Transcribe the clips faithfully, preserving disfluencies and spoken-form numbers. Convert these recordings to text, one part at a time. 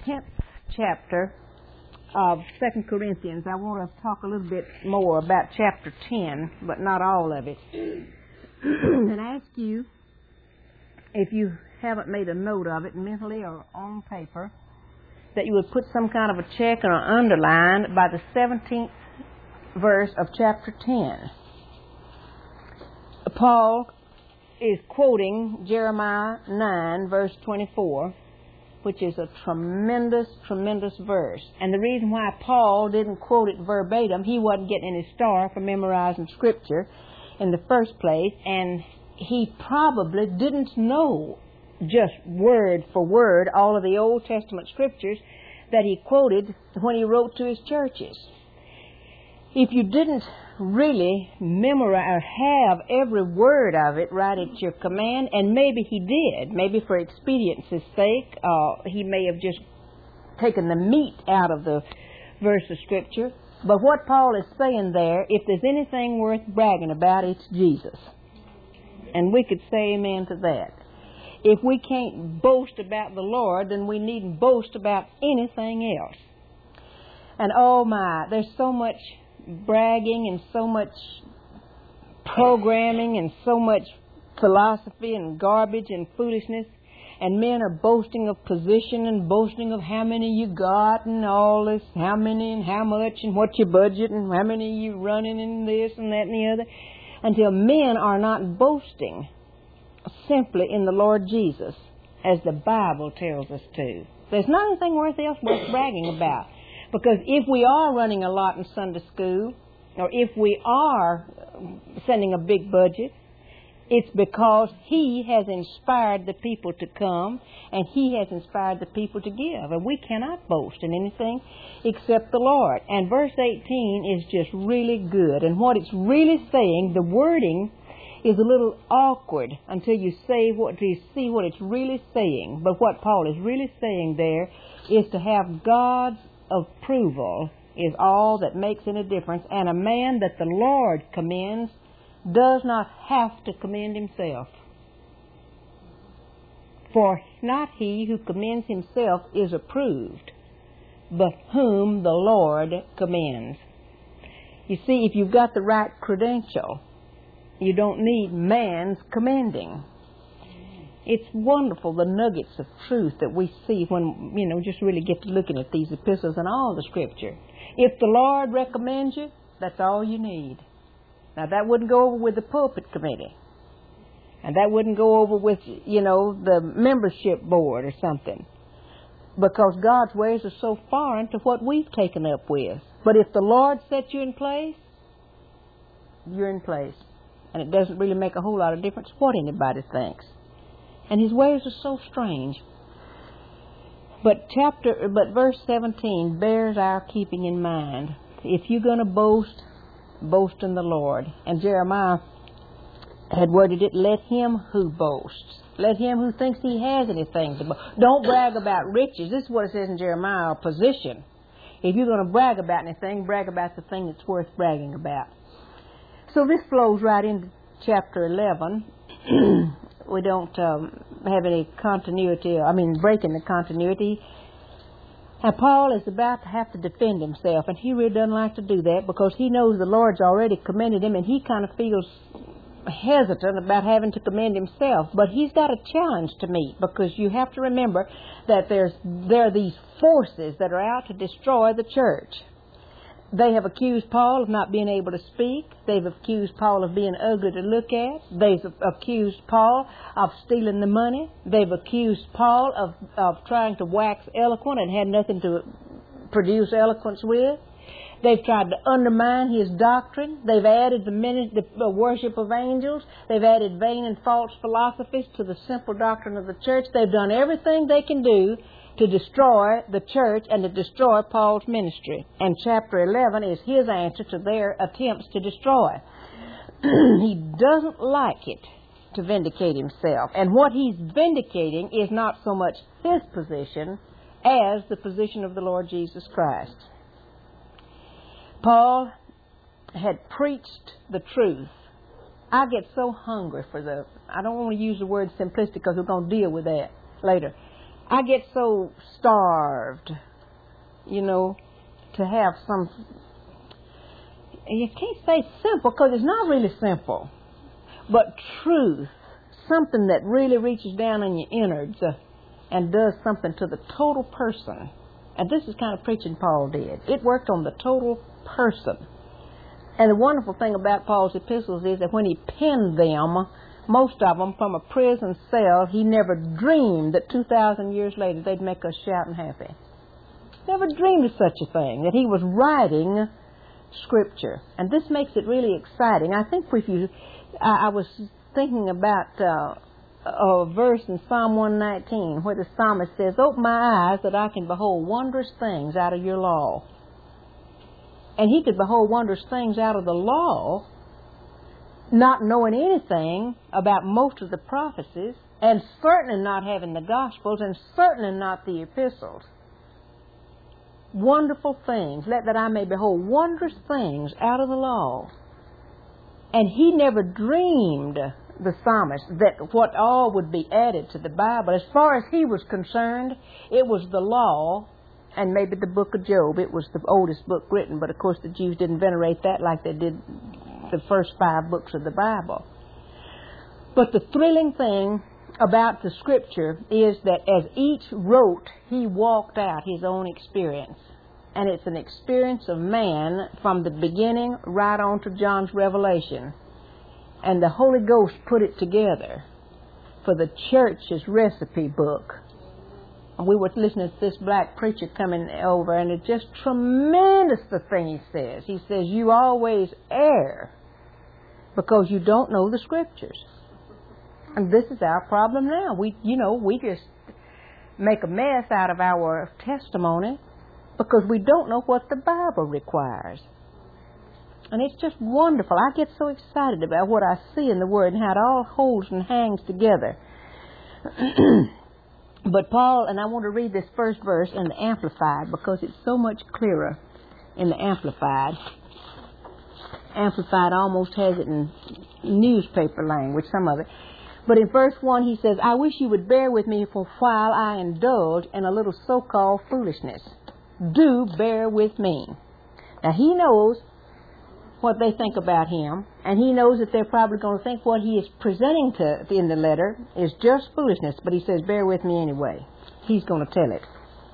tenth chapter of Second Corinthians. I want to talk a little bit more about chapter ten, but not all of it. And ask you, if you haven't made a note of it mentally or on paper, that you would put some kind of a check or an underline by the seventeenth verse of chapter ten. Paul is quoting Jeremiah nine, verse twenty-four, which is a tremendous, tremendous verse. And the reason why Paul didn't quote it verbatim, he wasn't getting any star for memorizing Scripture in the first place, and he probably didn't know just word for word all of the Old Testament Scriptures that he quoted when he wrote to his churches. If you didn't really memorize or have every word of it right at your command, and maybe he did, maybe for expediency's sake, uh, he may have just taken the meat out of the verse of Scripture. But what Paul is saying there, if there's anything worth bragging about, it's Jesus. And we could say amen to that. If we can't boast about the Lord, then we needn't boast about anything else. And oh my, there's so much bragging and so much programming and so much philosophy and garbage and foolishness, and men are boasting of position and boasting of how many you got and all this, how many and how much and what your budget and how many you running and this and that and the other, until men are not boasting simply in the Lord Jesus as the Bible tells us to. There's not anything worth else worth bragging about. Because if we are running a lot in Sunday school, or if we are sending a big budget, it's because He has inspired the people to come, and He has inspired the people to give. And we cannot boast in anything except the Lord. And verse eighteen is just really good. And what it's really saying, the wording is a little awkward until you say what you see what it's really saying. But what Paul is really saying there is to have God's approval is all that makes any difference, and a man that the Lord commends does not have to commend himself. For not he who commends himself is approved, but whom the Lord commends. You see, if you've got the right credential, you don't need man's commending. It's wonderful, the nuggets of truth that we see when, you know, just really get to looking at these epistles and all the Scripture. If the Lord recommends you, that's all you need. Now, that wouldn't go over with the pulpit committee. And that wouldn't go over with, you know, the membership board or something. Because God's ways are so foreign to what we've taken up with. But if the Lord sets you in place, you're in place. And it doesn't really make a whole lot of difference what anybody thinks. And His ways are so strange. But chapter, but verse seventeen bears our keeping in mind. If you're going to boast, boast in the Lord. And Jeremiah had worded it, let him who boasts. Let him who thinks he has anything to boast. Don't brag about riches. This is what it says in Jeremiah, position. If you're going to brag about anything, brag about the thing that's worth bragging about. So this flows right into chapter eleven. We don't um, have any continuity, I mean, breaking the continuity. And Paul is about to have to defend himself, and he really doesn't like to do that because he knows the Lord's already commended him, and he kind of feels hesitant about having to commend himself. But he's got a challenge to meet, because you have to remember that there's there are these forces that are out to destroy the church. They have accused Paul of not being able to speak. They've accused Paul of being ugly to look at. They've accused Paul of stealing the money. They've accused Paul of, of trying to wax eloquent and had nothing to produce eloquence with. They've tried to undermine his doctrine. They've added the, minute, the worship of angels. They've added vain and false philosophies to the simple doctrine of the church. They've done everything they can do to destroy the church and to destroy Paul's ministry. And chapter eleven is his answer to their attempts to destroy. He doesn't like it to vindicate himself. And what he's vindicating is not so much his position as the position of the Lord Jesus Christ. Paul had preached the truth. I get so hungry for the, I don't want to use the word simplistic because we're going to deal with that later. I get so starved, you know, to have some, you can't say simple because it's not really simple, but truth, something that really reaches down in your innards uh, and does something to the total person. And this is kind of preaching Paul did. It worked on the total person. And the wonderful thing about Paul's epistles is that when he penned them, most of them from a prison cell, he never dreamed that two thousand years later they'd make us shouting happy. Never dreamed of such a thing, that he was writing Scripture. And this makes it really exciting. I think if you, I, I was thinking about uh, a verse in Psalm one nineteen where the psalmist says, "Open my eyes that I can behold wondrous things out of your law." And he could behold wondrous things out of the law, not knowing anything about most of the prophecies, and certainly not having the Gospels, and certainly not the epistles. Wonderful things, let that I may behold wondrous things out of the law. And he never dreamed, the psalmist, that what all would be added to the Bible. As far as he was concerned, it was the law, and maybe the book of Job. It was the oldest book written, but of course the Jews didn't venerate that like they did the first five books of the Bible. But the thrilling thing about the Scripture is that as each wrote, he walked out his own experience. And it's an experience of man from the beginning right on to John's Revelation. And the Holy Ghost put it together for the church's recipe book. We were listening to this black preacher coming over, and it's just tremendous the thing he says. He says, you always err because you don't know the Scriptures. And this is our problem now. We, you know, we just make a mess out of our testimony because we don't know what the Bible requires. And it's just wonderful. I get so excited about what I see in the Word and how it all holds and hangs together. But Paul, and I want to read this first verse in the Amplified because it's so much clearer in the Amplified. Amplified almost has it in newspaper language, some of it. But in verse one he says, I wish you would bear with me for while I indulge in a little so-called foolishness. Do bear with me. Now he knows what they think about him, and he knows that they're probably going to think what he is presenting to in the letter is just foolishness, but he says, bear with me anyway. He's going to tell it.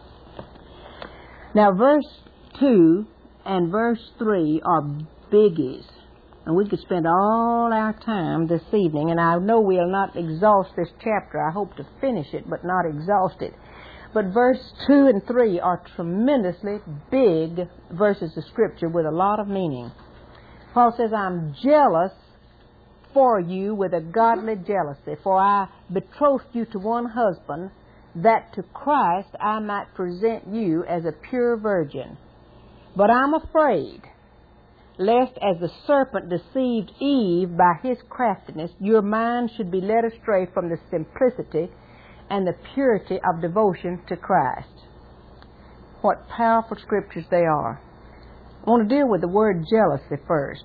Now, verse two and verse three are biggies, and we could spend all our time this evening, and I know we'll not exhaust this chapter. I hope to finish it, but not exhaust it. But verse two and three are tremendously big verses of Scripture with a lot of meaning. Paul says, I'm jealous for you with a godly jealousy, for I betrothed you to one husband, that to Christ I might present you as a pure virgin. But I'm afraid, lest as the serpent deceived Eve by his craftiness, your mind should be led astray from the simplicity and the purity of devotion to Christ. What powerful scriptures they are. I want to deal with the word jealousy first.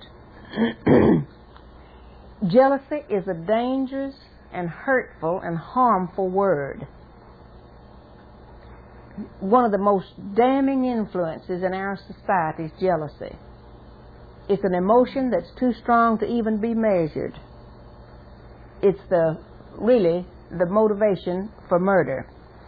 Jealousy is a dangerous and hurtful and harmful word. One of the most damning influences in our society is jealousy. It's an emotion that's too strong to even be measured. It's the really the motivation for murder.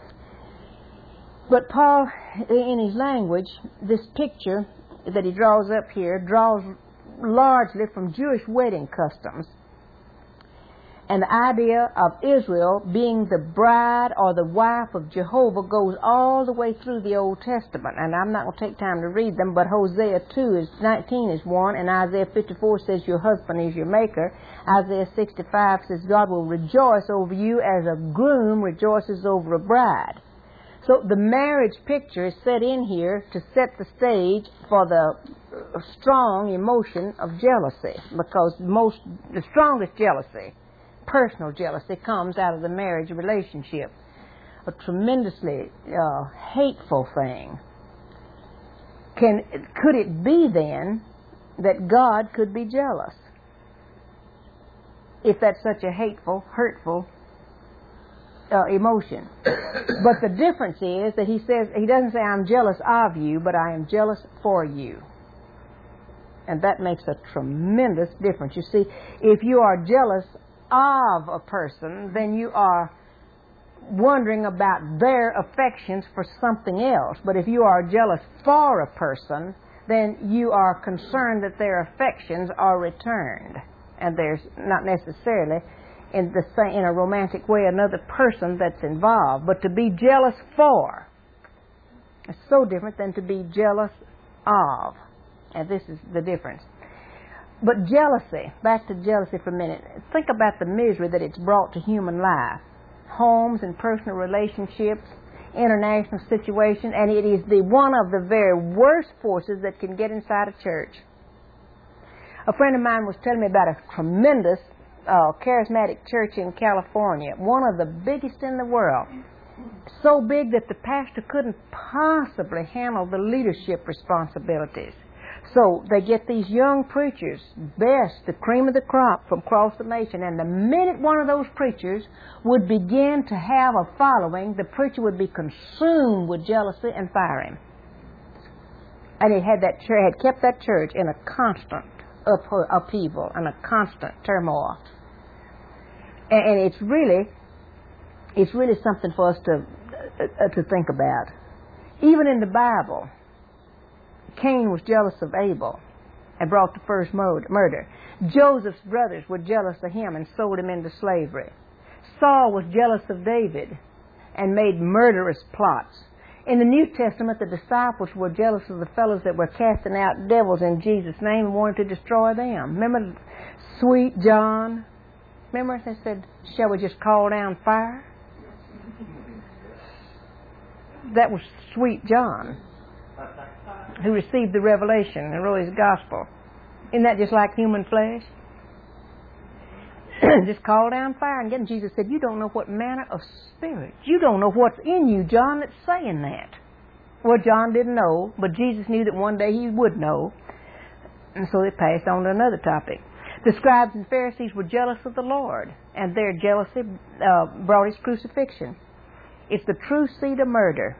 But Paul, in his language, this picture that he draws up here draws largely from Jewish wedding customs. And the idea of Israel being the bride or the wife of Jehovah goes all the way through the Old Testament. And I'm not going to take time to read them, but Hosea two is nineteen is one, and Isaiah fifty-four says your husband is your maker. Isaiah sixty-five says God will rejoice over you as a groom rejoices over a bride. So the marriage picture is set in here to set the stage for the strong emotion of jealousy, because most the strongest jealousy, personal jealousy, comes out of the marriage relationship. A tremendously uh, hateful thing. Can could it be then that God could be jealous? If that's such a hateful, hurtful uh, emotion. But the difference is that he says, he doesn't say, I'm jealous of you, but I am jealous for you. And that makes a tremendous difference. You see, if you are jealous of a person, then you are wondering about their affections for something else. But if you are jealous for a person, then you are concerned that their affections are returned. And there's not necessarily, in the same, in a romantic way, another person that's involved. But to be jealous for is so different than to be jealous of. And this is the difference. But jealousy, back to jealousy for a minute. Think about the misery that it's brought to human life. Homes and personal relationships, international situation, and it is the one of the very worst forces that can get inside a church. A friend of mine was telling me about a tremendous uh, charismatic church in California, one of the biggest in the world. So big that the pastor couldn't possibly handle the leadership responsibilities. So they get these young preachers, best, the cream of the crop from across the nation, and the minute one of those preachers would begin to have a following, the preacher would be consumed with jealousy and fire him. And it had that church, had kept that church in a constant up, upheaval and a constant turmoil. And, and it's really, it's really something for us to uh, to think about. Even in the Bible, Cain was jealous of Abel and brought the first murder. Joseph's brothers were jealous of him and sold him into slavery. Saul was jealous of David and made murderous plots. In the New Testament, the disciples were jealous of the fellows that were casting out devils in Jesus' name and wanted to destroy them. Remember sweet John? Remember they said, shall we just call down fire? That was sweet John, who received the revelation and wrote his gospel. Isn't that just like human flesh? Just call down fire and get him. Jesus said, you don't know what manner of spirit. You don't know what's in you, John, that's saying that. Well, John didn't know, but Jesus knew that one day he would know. And so they passed on to another topic. The scribes and Pharisees were jealous of the Lord, and their jealousy uh, brought his crucifixion. It's the true seed of murder.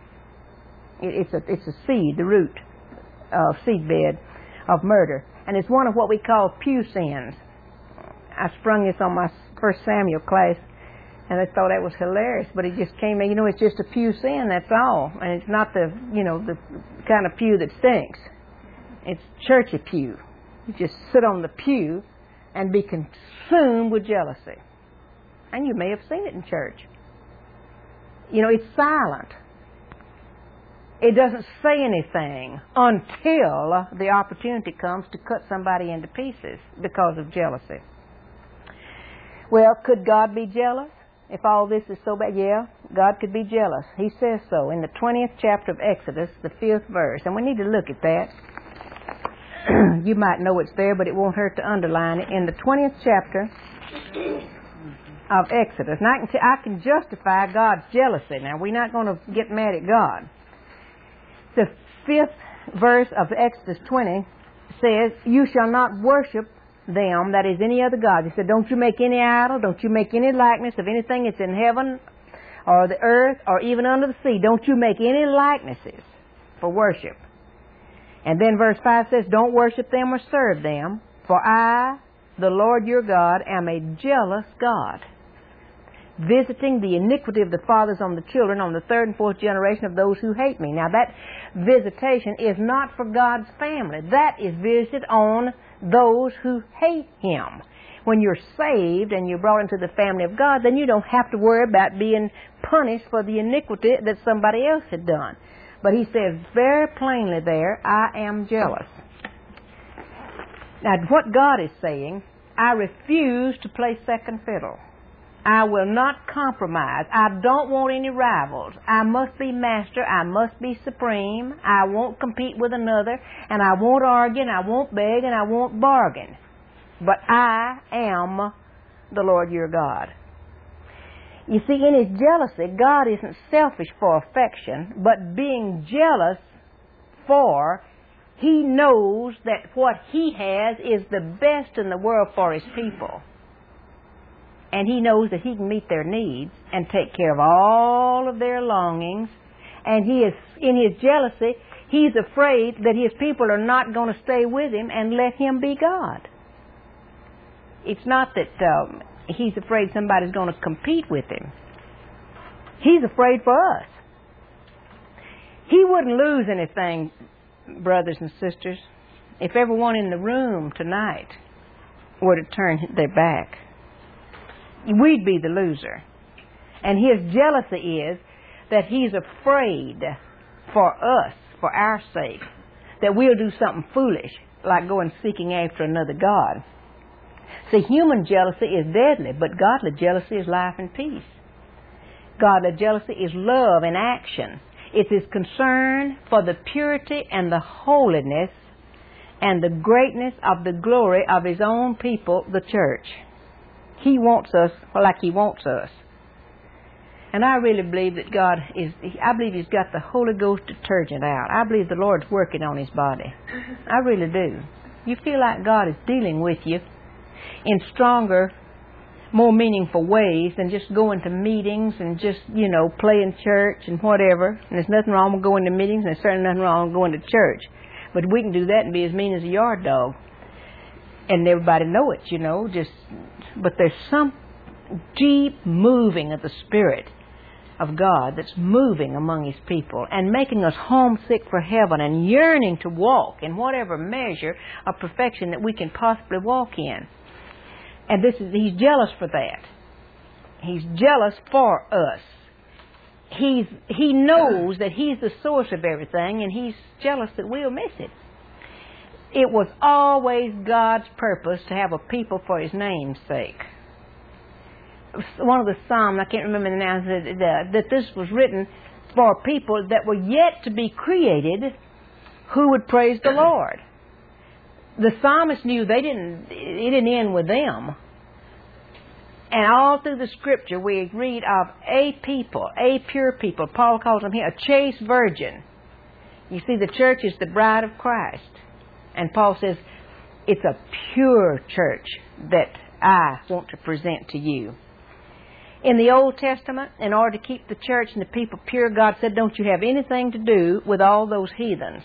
It's a, it's a seed, the root, uh, seed bed of murder. And it's one of what we call pew sins. I sprung this on my First Samuel class, and they thought that was hilarious, but it just came in, you know, it's just a pew sin, that's all. And it's not the, you know, the kind of pew that stinks. It's churchy pew. You just sit on the pew and be consumed with jealousy. And you may have seen it in church. You know, it's silent. It doesn't say anything until the opportunity comes to cut somebody into pieces because of jealousy. Well, could God be jealous if all this is so bad? Yeah, God could be jealous. He says so in the twentieth chapter of Exodus, the fifth verse. And we need to look at that. You might know it's there, but it won't hurt to underline it. In the twentieth chapter of Exodus. Now, I can, t- I can justify God's jealousy. Now, we're not going to get mad at God. The fifth verse of Exodus twenty says, you shall not worship them, that is any other God. He said, don't you make any idol, don't you make any likeness of anything that's in heaven or the earth or even under the sea. Don't you make any likenesses for worship. And then verse five says, don't worship them or serve them, for I, the Lord your God, am a jealous God, visiting the iniquity of the fathers on the children, on the third and fourth generation of those who hate me. Now that visitation is not for God's family. That is visited on those who hate Him. When you're saved and you're brought into the family of God, then you don't have to worry about being punished for the iniquity that somebody else had done. But He says very plainly there, I am jealous. Now what God is saying, I refuse to play second fiddle. I will not compromise. I don't want any rivals. I must be master. I must be supreme. I won't compete with another. And I won't argue. And I won't beg. And I won't bargain. But I am the Lord your God. You see, in His jealousy, God isn't selfish for affection, but being jealous for, He knows that what He has is the best in the world for His people. and He knows that He can meet their needs and take care of all of their longings. And He is, in His jealousy, He's afraid that His people are not going to stay with Him and let Him be God. It's not that um, He's afraid somebody's going to compete with Him. He's afraid for us. He wouldn't lose anything, brothers and sisters, if everyone in the room tonight were to turn their back. We'd be the loser. And His jealousy is that He's afraid for us, for our sake, that we'll do something foolish, like going seeking after another god. See, human jealousy is deadly, but godly jealousy is life and peace. Godly jealousy is love in action. It's His concern for the purity and the holiness and the greatness of the glory of His own people, the church. He wants us like He wants us. And I really believe that God is, I believe He's got the Holy Ghost detergent out. I believe the Lord's working on His body. I really do. You feel like God is dealing with you in stronger, more meaningful ways than just going to meetings and just, you know, playing church and whatever. And there's nothing wrong with going to meetings, and there's certainly nothing wrong with going to church. But we can do that and be as mean as a yard dog. And everybody know it, you know. Just, but there's some deep moving of the Spirit of God that's moving among His people and making us homesick for heaven and yearning to walk in whatever measure of perfection that we can possibly walk in. And this is, He's jealous for that. He's jealous for us. He's, he knows that He's the source of everything, and He's jealous that we'll miss it. It was always God's purpose to have a people for His name's sake. One of the Psalms, I can't remember the now, that, that this was written for people that were yet to be created who would praise the Lord. The psalmist knew they didn't, it didn't end with them. And all through the Scripture we read of a people, a pure people. Paul calls them here a chaste virgin. You see, the church is the bride of Christ. And Paul says, it's a pure church that I want to present to you. In the Old Testament, in order to keep the church and the people pure, God said, don't you have anything to do with all those heathens.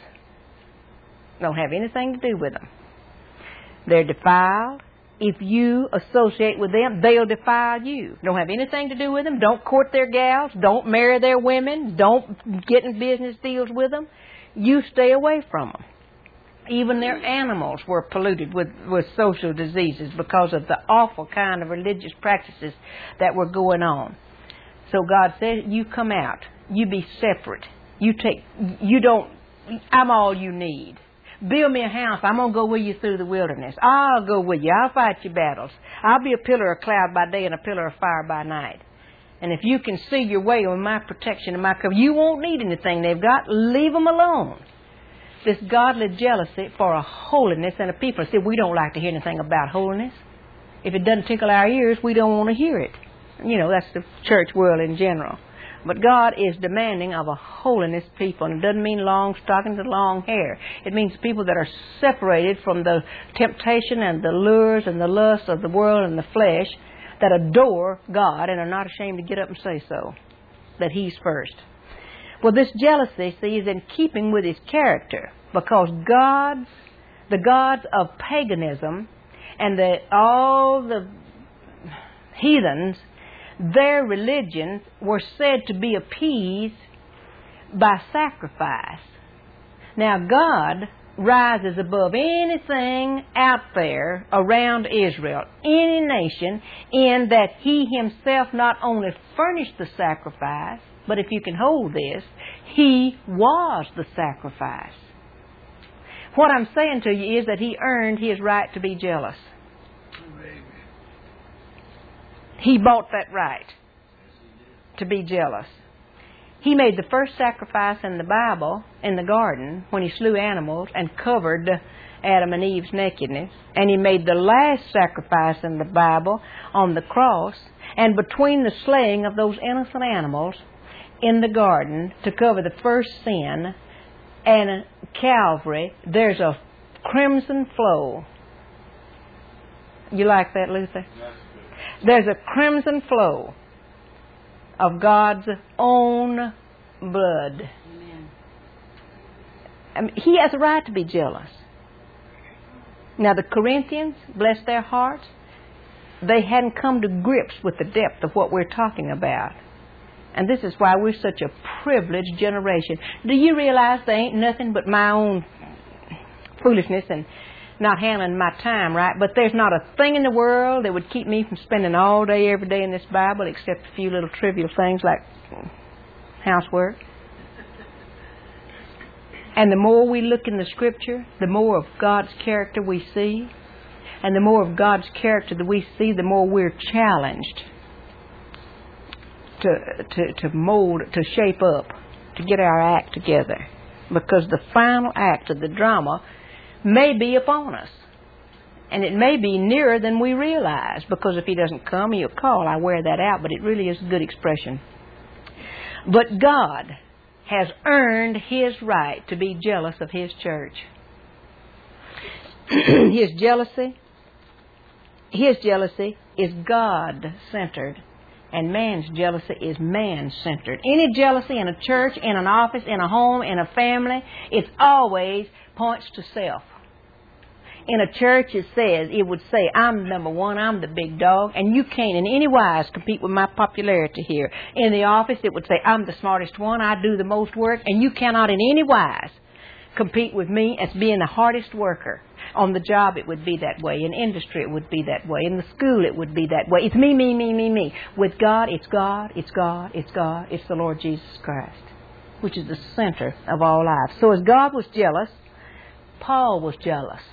Don't have anything to do with them. They're defiled. If you associate with them, they'll defile you. Don't have anything to do with them. Don't court their gals. Don't marry their women. Don't get in business deals with them. You stay away from them. Even their animals were polluted with, with social diseases because of the awful kind of religious practices that were going on. So God said, you come out. You be separate. You take, you don't, I'm all you need. Build me a house. I'm going to go with you through the wilderness. I'll go with you. I'll fight your battles. I'll be a pillar of cloud by day and a pillar of fire by night. And if you can see your way with my protection and my cover, you won't need anything they've got. Leave them alone. This godly jealousy for a holiness and a people. See, we don't like to hear anything about holiness. If it doesn't tickle our ears, we don't want to hear it. You know, that's the church world in general. But God is demanding of a holiness people. And it doesn't mean long stockings and long hair. It means people that are separated from the temptation and the lures and the lust of the world and the flesh, that adore God and are not ashamed to get up and say so, that He's first. Well, this jealousy, see, is in keeping with His character, because gods, the gods of paganism and the, all the heathens, their religions were said to be appeased by sacrifice. Now, God rises above anything out there around Israel, any nation, in that He Himself not only furnished the sacrifice, but if you can hold this, He was the sacrifice. What I'm saying to you is that He earned His right to be jealous. He bought that right to be jealous. He made the first sacrifice in the Bible, in the garden, when He slew animals and covered Adam and Eve's nakedness. And He made the last sacrifice in the Bible on the cross, and between the slaying of those innocent animals in the garden to cover the first sin and Calvary, there's a crimson flow. You like that, Luther? There's a crimson flow of God's own blood. Amen. I mean, He has a right to be jealous. Now, the Corinthians, bless their hearts, they hadn't come to grips with the depth of what we're talking about. And this is why we're such a privileged generation. Do you realize there ain't nothing but my own foolishness and not handling my time right? But there's not a thing in the world that would keep me from spending all day, every day in this Bible, except a few little trivial things like housework. And the more we look in the Scripture, the more of God's character we see. And the more of God's character that we see, the more we're challenged to, to, to mold, to shape up, to get our act together. Because the final act of the drama may be upon us. And it may be nearer than we realize. Because if He doesn't come, He'll call. I wear that out, but it really is a good expression. But God has earned His right to be jealous of His church. His jealousy, His jealousy is God-centered, and man's jealousy is man-centered. Any jealousy in a church, in an office, in a home, in a family, it always points to self. In a church, it says, it would say, I'm number one, I'm the big dog, and you can't in any wise compete with my popularity here. In the office, it would say, I'm the smartest one, I do the most work, and you cannot in any wise compete with me as being the hardest worker. On the job, it would be that way. In industry, it would be that way. In the school, it would be that way. It's me, me, me, me, me. With God, it's God, it's God, it's God, it's the Lord Jesus Christ, which is the center of all life. So as God was jealous, Paul was jealous.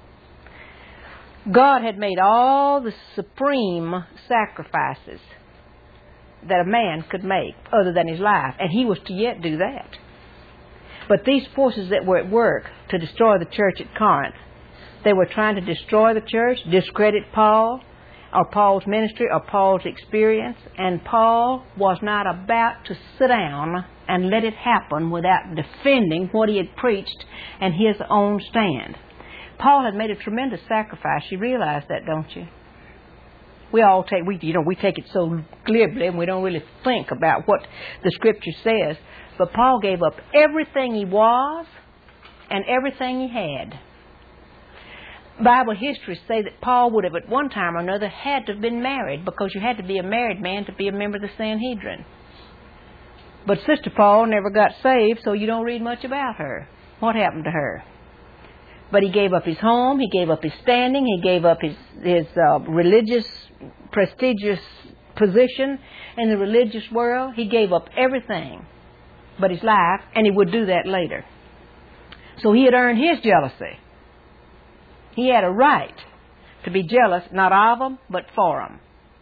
God had made all the supreme sacrifices that a man could make other than his life, and he was to yet do that. But these forces that were at work to destroy the church at Corinth, they were trying to destroy the church, discredit Paul, or Paul's ministry, or Paul's experience, and Paul was not about to sit down and let it happen without defending what he had preached and his own stand. Paul had made a tremendous sacrifice. You realize that, don't you? We all take, we you know, we take it so glibly and we don't really think about what the Scripture says. But Paul gave up everything he was and everything he had. Bible history say that Paul would have at one time or another had to have been married, because you had to be a married man to be a member of the Sanhedrin. But Sister Paul never got saved, so you don't read much about her. What happened to her? But he gave up his home, he gave up his standing, he gave up his, his uh, religious, prestigious position in the religious world. He gave up everything but his life, and he would do that later. So he had earned his jealousy. He had a right to be jealous, not of them, but for them.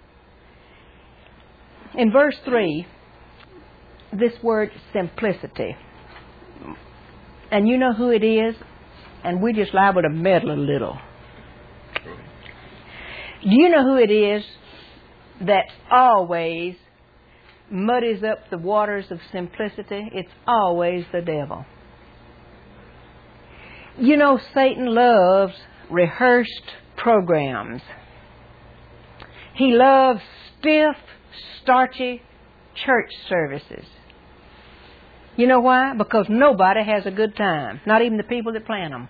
In verse three, this word simplicity. And you know who it is? And we're just liable to meddle a little. Do you know who it is that always muddies up the waters of simplicity? It's always the devil. You know, Satan loves rehearsed programs. He loves stiff, starchy church services. You know why? Because nobody has a good time, not even the people that plan them.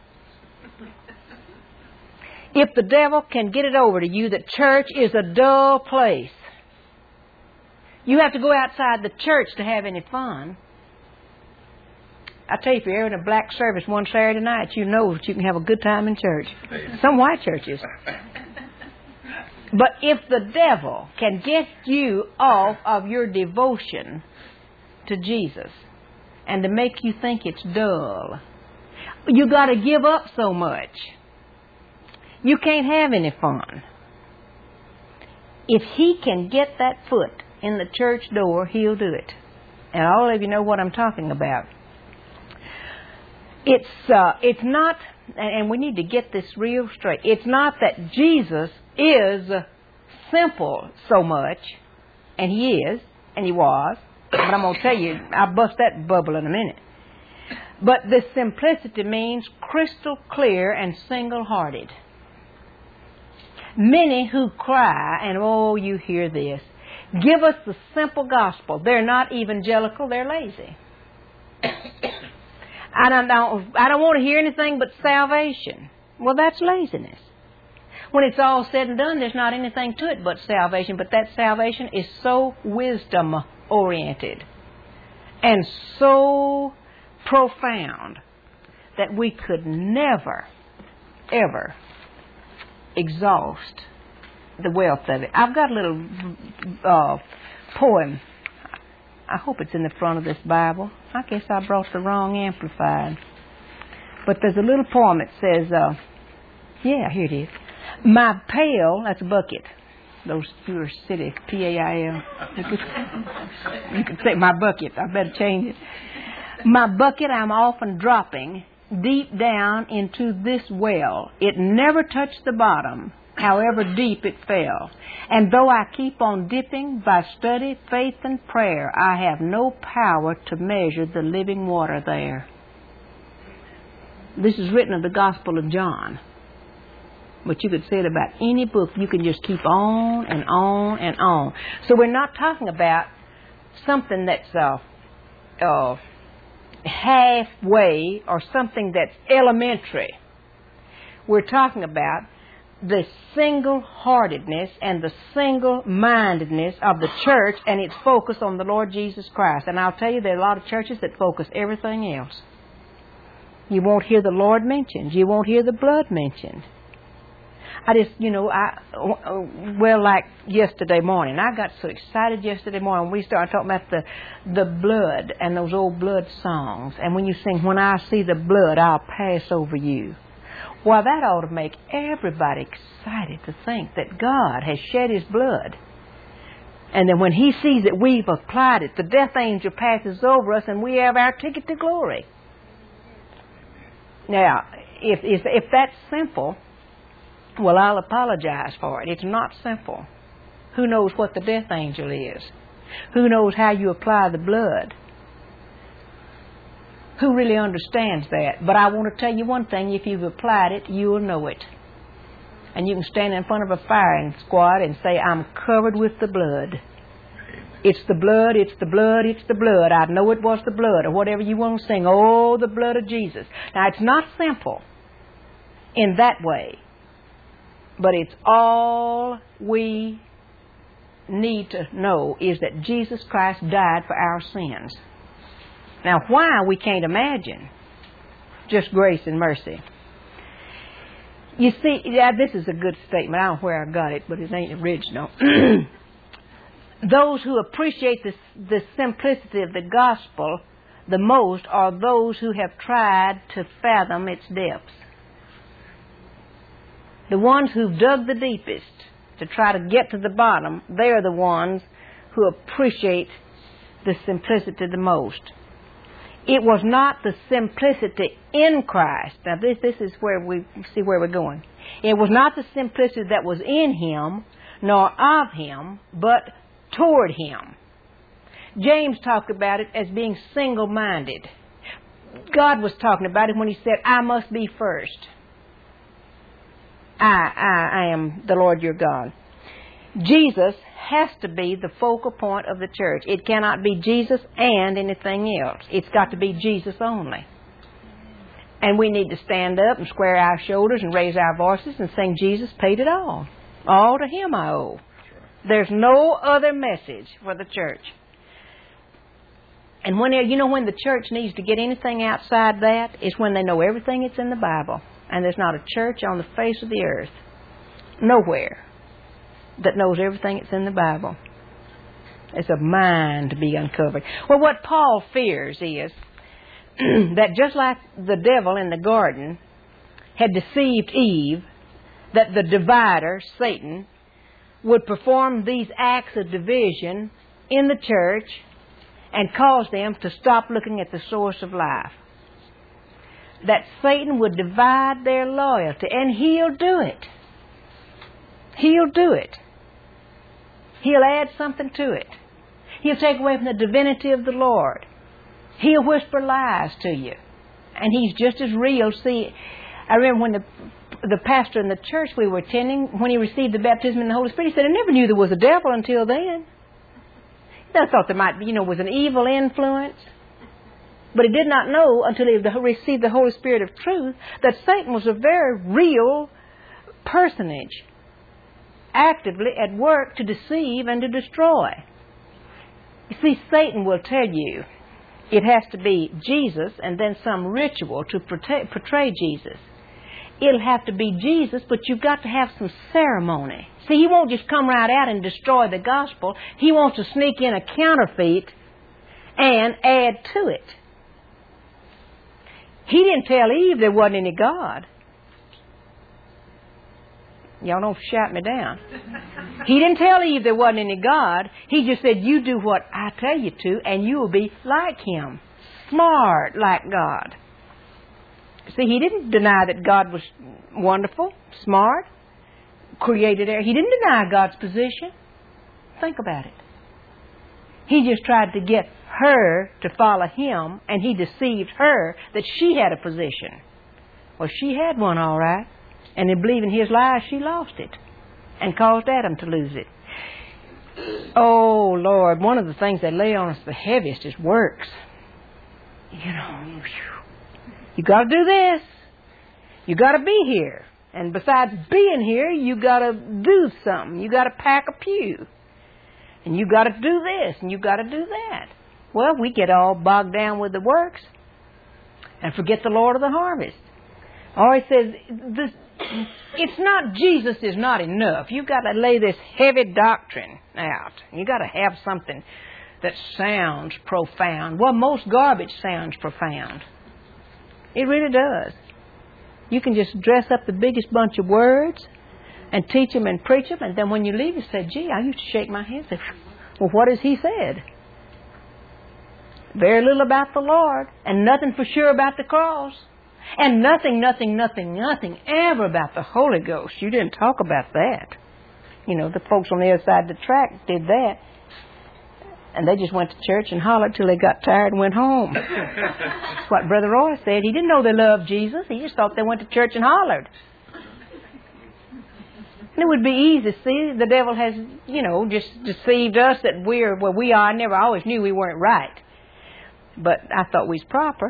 If the devil can get it over to you that church is a dull place, you have to go outside the church to have any fun. I tell you, if you're ever in a black service one Saturday night, you know that you can have a good time in church. Some white churches. But if the devil can get you off of your devotion to Jesus and to make you think it's dull, you got to give up so much. You can't have any fun. If he can get that foot in the church door, he'll do it. And all of you know what I'm talking about. It's uh, it's not, and we need to get this real straight, it's not that Jesus is simple so much, and he is, and he was, but I'm going to tell you, I'll bust that bubble in a minute. But this simplicity means crystal clear and single-hearted. Many who cry, and oh, you hear this, give us the simple gospel. They're not evangelical, they're lazy. I don't, I don't want to hear anything but salvation. Well, that's laziness. When it's all said and done, there's not anything to it but salvation, but that salvation is so wisdom-oriented and so profound that we could never, ever exhaust the wealth of it. I've got a little uh, poem. I hope it's in the front of this Bible. I guess I brought the wrong amplified. But there's a little poem that says, uh, yeah, here it is. My pail, that's a bucket. Those two are city, P A I L. You could say my bucket. I better change it. My bucket I'm often dropping deep down into this well. It never touched the bottom, however deep it fell. And though I keep on dipping by study, faith, and prayer, I have no power to measure the living water there. This is written of the Gospel of John. But you could say it about any book. You can just keep on and on and on. So we're not talking about something that's uh, uh, halfway or something that's elementary. We're talking about the single-heartedness and the single-mindedness of the church and its focus on the Lord Jesus Christ. And I'll tell you, there are a lot of churches that focus everything else. You won't hear the Lord mentioned. You won't hear the blood mentioned. I just, you know, I well, like yesterday morning, I got so excited yesterday morning. We started talking about the the blood and those old blood songs. And when you sing, "When I see the blood, I'll pass over you." Well, that ought to make everybody excited to think that God has shed His blood. And then when He sees that we've applied it, the death angel passes over us and we have our ticket to glory. Now, if if, if that's simple, well, I'll apologize for it. It's not simple. Who knows what the death angel is? Who knows how you apply the blood? Who really understands that? But I want to tell you one thing. If you've applied it, you'll know it. And you can stand in front of a firing squad and say, "I'm covered with the blood. It's the blood, it's the blood, it's the blood. I know it was the blood," or whatever you want to sing. "Oh, the blood of Jesus." Now, it's not simple in that way. But it's all we need to know is that Jesus Christ died for our sins. Now, why, we can't imagine. Just grace and mercy. You see, yeah, this is a good statement. I don't know where I got it, but it ain't original. Those who appreciate the, the simplicity of the gospel the most are those who have tried to fathom its depths. The ones who've dug the deepest to try to get to the bottom, they're the ones who appreciate the simplicity the most. It was not the simplicity in Christ. Now this, this is where we see where we're going. It was not the simplicity that was in Him, nor of Him, but toward Him. James talked about it as being single-minded. God was talking about it when He said, "I must be first. I, I, I am the Lord your God." Jesus has to be the focal point of the church. It cannot be Jesus and anything else. It's got to be Jesus only. And we need to stand up and square our shoulders and raise our voices and sing, "Jesus paid it all. All to Him I owe." There's no other message for the church. And when you know when the church needs to get anything outside that, it's when they know everything that's in the Bible. And there's not a church on the face of the earth, nowhere, that knows everything that's in the Bible. It's a mind to be uncovered. Well, what Paul fears is that just like the devil in the garden had deceived Eve, that the divider, Satan, would perform these acts of division in the church and cause them to stop looking at the source of life. That Satan would divide their loyalty, and he'll do it. He'll do it. He'll add something to it. He'll take away from the divinity of the Lord. He'll whisper lies to you. And he's just as real. See, I remember when the the pastor in the church we were attending, when he received the baptism in the Holy Spirit, he said, I never knew there was a devil until then. He thought there might be, you know, was an evil influence. But he did not know until he received the Holy Spirit of truth that Satan was a very real personage, actively at work to deceive and to destroy. You see, Satan will tell you it has to be Jesus and then some ritual to portray, portray Jesus. It'll have to be Jesus, but you've got to have some ceremony. See, he won't just come right out and destroy the gospel. He wants to sneak in a counterfeit and add to it. He didn't tell Eve there wasn't any God. Y'all don't shout me down. He didn't tell Eve there wasn't any God. He just said, you do what I tell you to, and you will be like Him. Smart like God. See, He didn't deny that God was wonderful, smart, created air. He didn't deny God's position. Think about it. He just tried to get her to follow Him, and He deceived her that she had a position. Well, she had one all right. And in believing his lies, she lost it and caused Adam to lose it. Oh, Lord, one of the things that lay on us the heaviest is works. You know, you got to do this. You got to be here. And besides being here, you got to do something. You got to pack a pew. And you got to do this, and you got to do that. Well, we get all bogged down with the works and forget the Lord of the harvest. Or it says, this, it's not, Jesus is not enough. You've got to lay this heavy doctrine out. You've got to have something that sounds profound. Well, most garbage sounds profound. It really does. You can just dress up the biggest bunch of words and teach them and preach them, and then when you leave, you say, gee, I used to shake my head and say, well, what has He said? Very little about the Lord, and nothing for sure about the cross. And nothing, nothing, nothing, nothing ever about the Holy Ghost. You didn't talk about that. You know, the folks on the other side of the track did that. And they just went to church and hollered till they got tired and went home. That's what Brother Roy said. He didn't know they loved Jesus. He just thought they went to church and hollered. And it would be easy to see the devil has, you know, just deceived us that we're, well, we are. I never I always knew we weren't right. But I thought we was proper.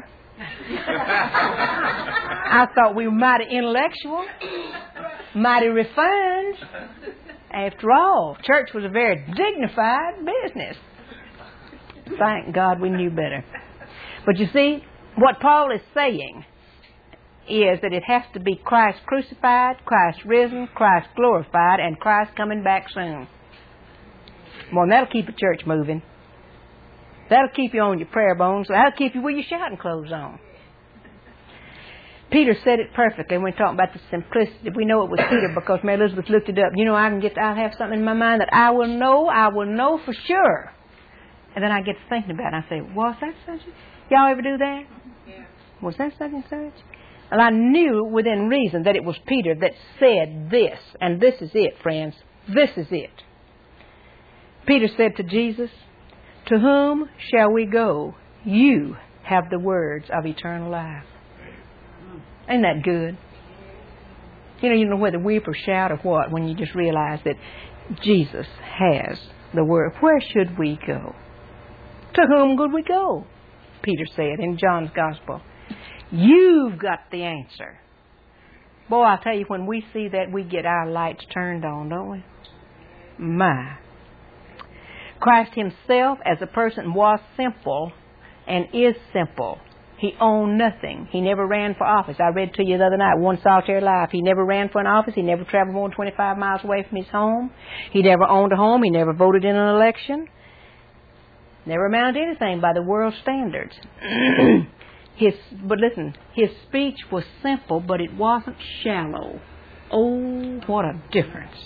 I thought we were mighty intellectual, mighty refined. After all, church was a very dignified business. Thank God we knew better. But you see, what Paul is saying is that it has to be Christ crucified, Christ risen, Christ glorified, and Christ coming back soon. Well, that'll keep the church moving. That'll keep you on your prayer bones. That'll keep you with your shouting clothes on. Peter said it perfectly when we talking about the simplicity. We know it was Peter because Mary Elizabeth looked it up. You know, I can get, I'll have something in my mind that I will know, I will know for sure. And then I get to thinking about it. I say, was that such? Y'all ever do that? Yeah. Was that such and such? Well, I knew within reason that it was Peter that said this. And this is it, friends. This is it. Peter said to Jesus, to whom shall we go? You have the words of eternal life. Ain't that good? You know, you don't know whether weep or shout or what when you just realize that Jesus has the word. Where should we go? To whom could we go? Peter said in John's Gospel. You've got the answer. Boy, I'll tell you, when we see that, we get our lights turned on, don't we? My. Christ Himself as a person was simple and is simple. He owned nothing. He never ran for office. I read to you the other night, one solitary life. He never ran for an office. He never traveled more than twenty-five miles away from his home. He never owned a home. He never voted in an election. Never amounted to anything by the world's standards. his, but listen, his speech was simple, but it wasn't shallow. Oh, what a difference.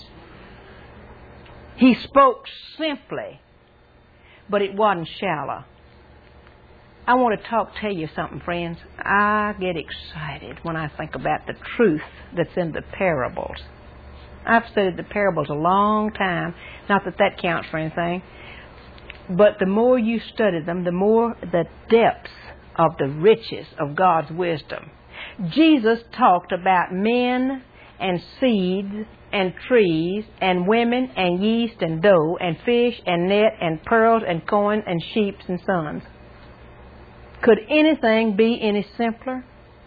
He spoke simply, but it wasn't shallow. I want to talk, tell you something, friends. I get excited when I think about the truth that's in the parables. I've studied the parables a long time. Not that that counts for anything. But the more you study them, the more the depths of the riches of God's wisdom. Jesus talked about men and seeds and trees and women and yeast and dough and fish and net and pearls and coin and sheep and sons. Could anything be any simpler?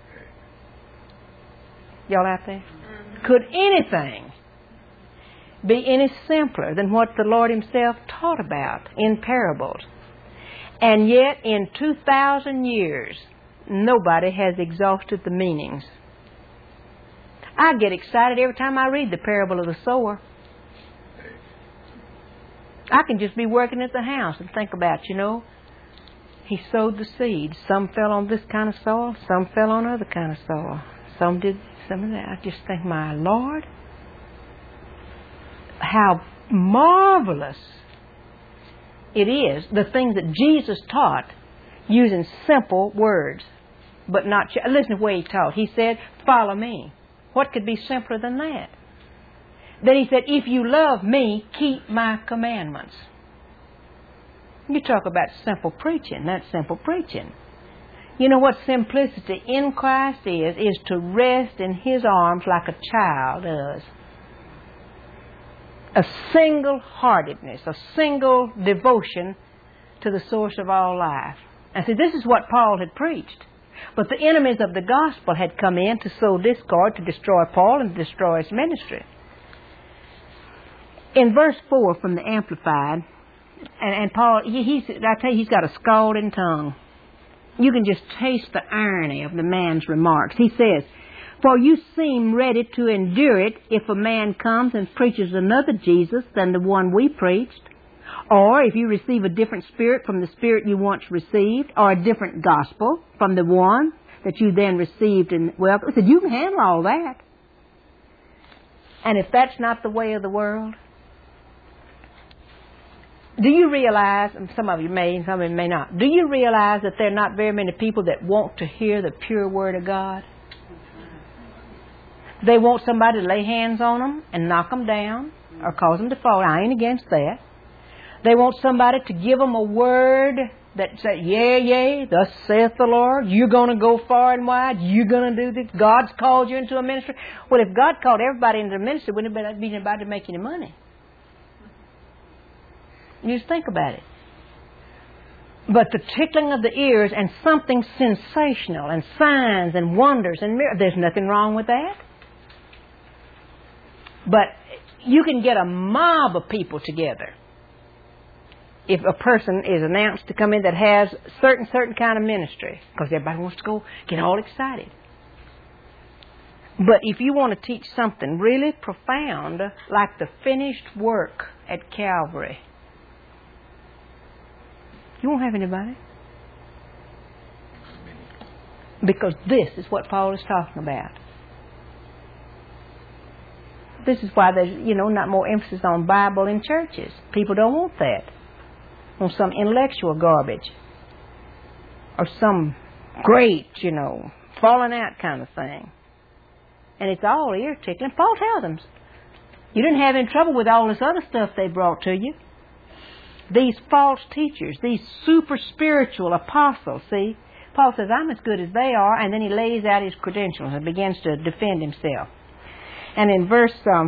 Y'all out there? Could anything be any simpler than what the Lord Himself taught about in parables? And yet, in two thousand years, nobody has exhausted the meanings. I get excited every time I read the parable of the sower. I can just be working at the house and think about, you know, he sowed the seeds. Some fell on this kind of soil, some fell on other kind of soil. Some did some of that. I just think, my Lord, how marvelous it is, the things that Jesus taught using simple words, but not... Listen to the way He taught. He said, follow me. What could be simpler than that? Then He said, if you love me, keep my commandments. You talk about simple preaching. That's simple preaching. You know what simplicity in Christ is? Is to rest in His arms like a child does. A single-heartedness, a single devotion to the source of all life. And see, this is what Paul had preached. But the enemies of the gospel had come in to sow discord, to destroy Paul and to destroy his ministry. In verse four from the Amplified, and, and Paul, he, he's, I tell you, he's got a scalding tongue. You can just taste the irony of the man's remarks. He says, for you seem ready to endure it if a man comes and preaches another Jesus than the one we preached, or if you receive a different spirit from the spirit you once received, or a different gospel from the one that you then received. And well, I said, you can handle all that. And if that's not the way of the world, do you realize, and some of you may, and some of you may not, do you realize that there are not very many people that want to hear the pure Word of God? They want somebody to lay hands on them and knock them down or cause them to fall. I ain't against that. They want somebody to give them a word that says, yea, yea, thus saith the Lord. You're going to go far and wide. You're going to do this. God's called you into a ministry. Well, if God called everybody into a ministry, wouldn't it be anybody to make any money? You just think about it. But the tickling of the ears and something sensational and signs and wonders and miracles, there's nothing wrong with that. But you can get a mob of people together if a person is announced to come in that has certain, certain kind of ministry, because everybody wants to go get all excited. But if you want to teach something really profound, like the finished work at Calvary, you won't have anybody. Because this is what Paul is talking about. This is why there's, you know, not more emphasis on Bible in churches. People don't want that. On some intellectual garbage. Or some great, you know, falling out kind of thing. And it's all ear tickling. Paul tells them, you didn't have any trouble with all this other stuff they brought to you. These false teachers, these super spiritual apostles, see? Paul says, I'm as good as they are, and then he lays out his credentials and begins to defend himself. And in verse um,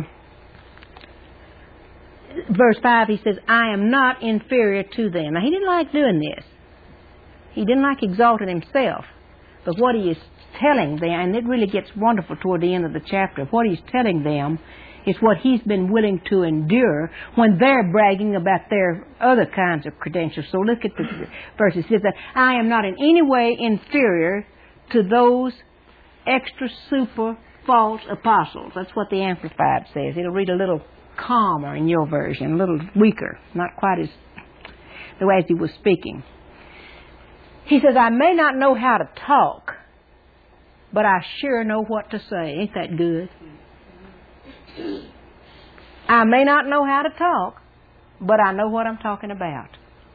verse five, he says, I am not inferior to them. Now, he didn't like doing this. He didn't like exalting himself. But what he is telling them, and it really gets wonderful toward the end of the chapter, what he's telling them is what he's been willing to endure when they're bragging about their other kinds of credentials. So look at the verse. It says that I am not in any way inferior to those extra super false apostles. That's what the Amplified says. It'll read a little calmer in your version, a little weaker, not quite as the way as he was speaking. He says, I may not know how to talk, but I sure know what to say. Ain't that good? I may not know how to talk, but I know what I'm talking about.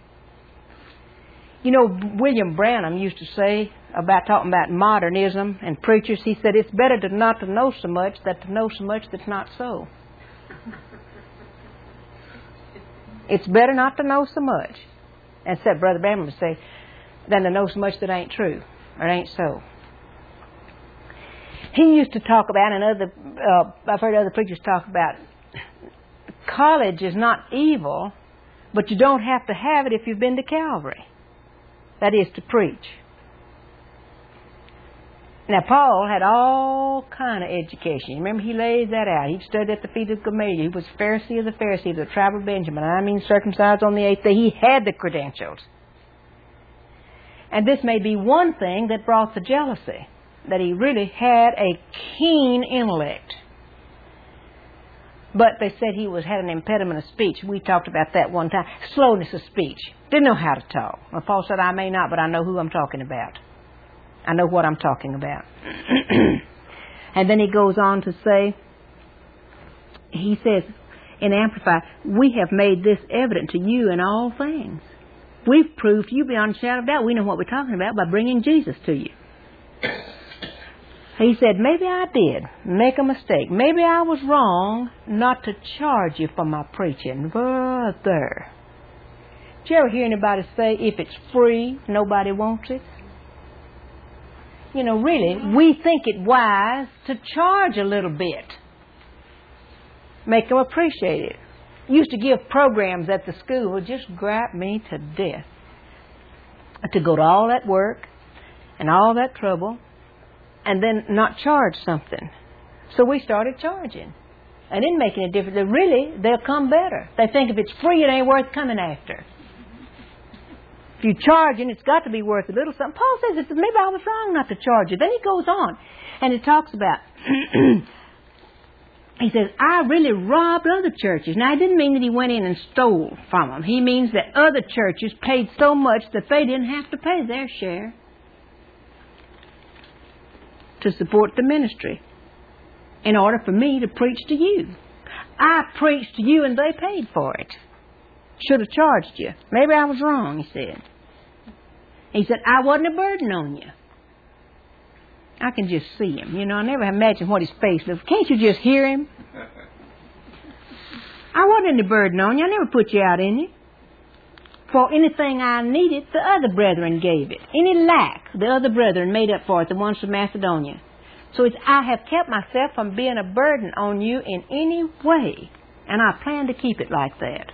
You know, William Branham used to say about talking about modernism and preachers, he said, it's better to not to know so much than to know so much that's not so. It's better not to know so much, and said Brother Branham would say, than to know so much that ain't true or ain't so. He used to talk about, and other, uh, I've heard other preachers talk about, college is not evil, but you don't have to have it if you've been to Calvary. That is, to preach. Now, Paul had all kind of education. Remember, he lays that out. He studied at the feet of Gamaliel. He was Pharisee of the Pharisees, of the tribe of Benjamin. I mean, circumcised on the eighth day. He had the credentials. And this may be one thing that brought the jealousy, that he really had a keen intellect. But they said he was had an impediment of speech. We talked about that one time. Slowness of speech. Didn't know how to talk. Well, Paul said, I may not, but I know who I'm talking about. I know what I'm talking about. And then he goes on to say, he says in Amplified, we have made this evident to you in all things. We've proved to you beyond a shadow of doubt. We know what we're talking about by bringing Jesus to you. He said, maybe I did make a mistake. Maybe I was wrong not to charge you for my preaching. Brother. Did you ever hear anybody say, if it's free, nobody wants it? You know, really, we think it wise to charge a little bit. Make them appreciate it. Used to give programs at the school would just gripe me to death. To go to all that work and all that trouble and then not charge something. So we started charging. And it didn't make any difference. They really, they'll come better. They think if it's free, it ain't worth coming after. If you charge and it's got to be worth a little something. Paul says, maybe I was wrong not to charge you. Then he goes on and he talks about, he says, I really robbed other churches. Now, he didn't mean that he went in and stole from them. He means that other churches paid so much that they didn't have to pay their share to support the ministry in order for me to preach to you. I preached to you and they paid for it. Should have charged you. Maybe I was wrong, he said. He said, I wasn't a burden on you. I can just see him. You know, I never imagined what his face looks. Can't you just hear him? I wasn't any burden on you. I never put you out in you. For anything I needed, the other brethren gave it. Any lack, the other brethren made up for it, the ones from Macedonia. So it's, I have kept myself from being a burden on you in any way. And I plan to keep it like that.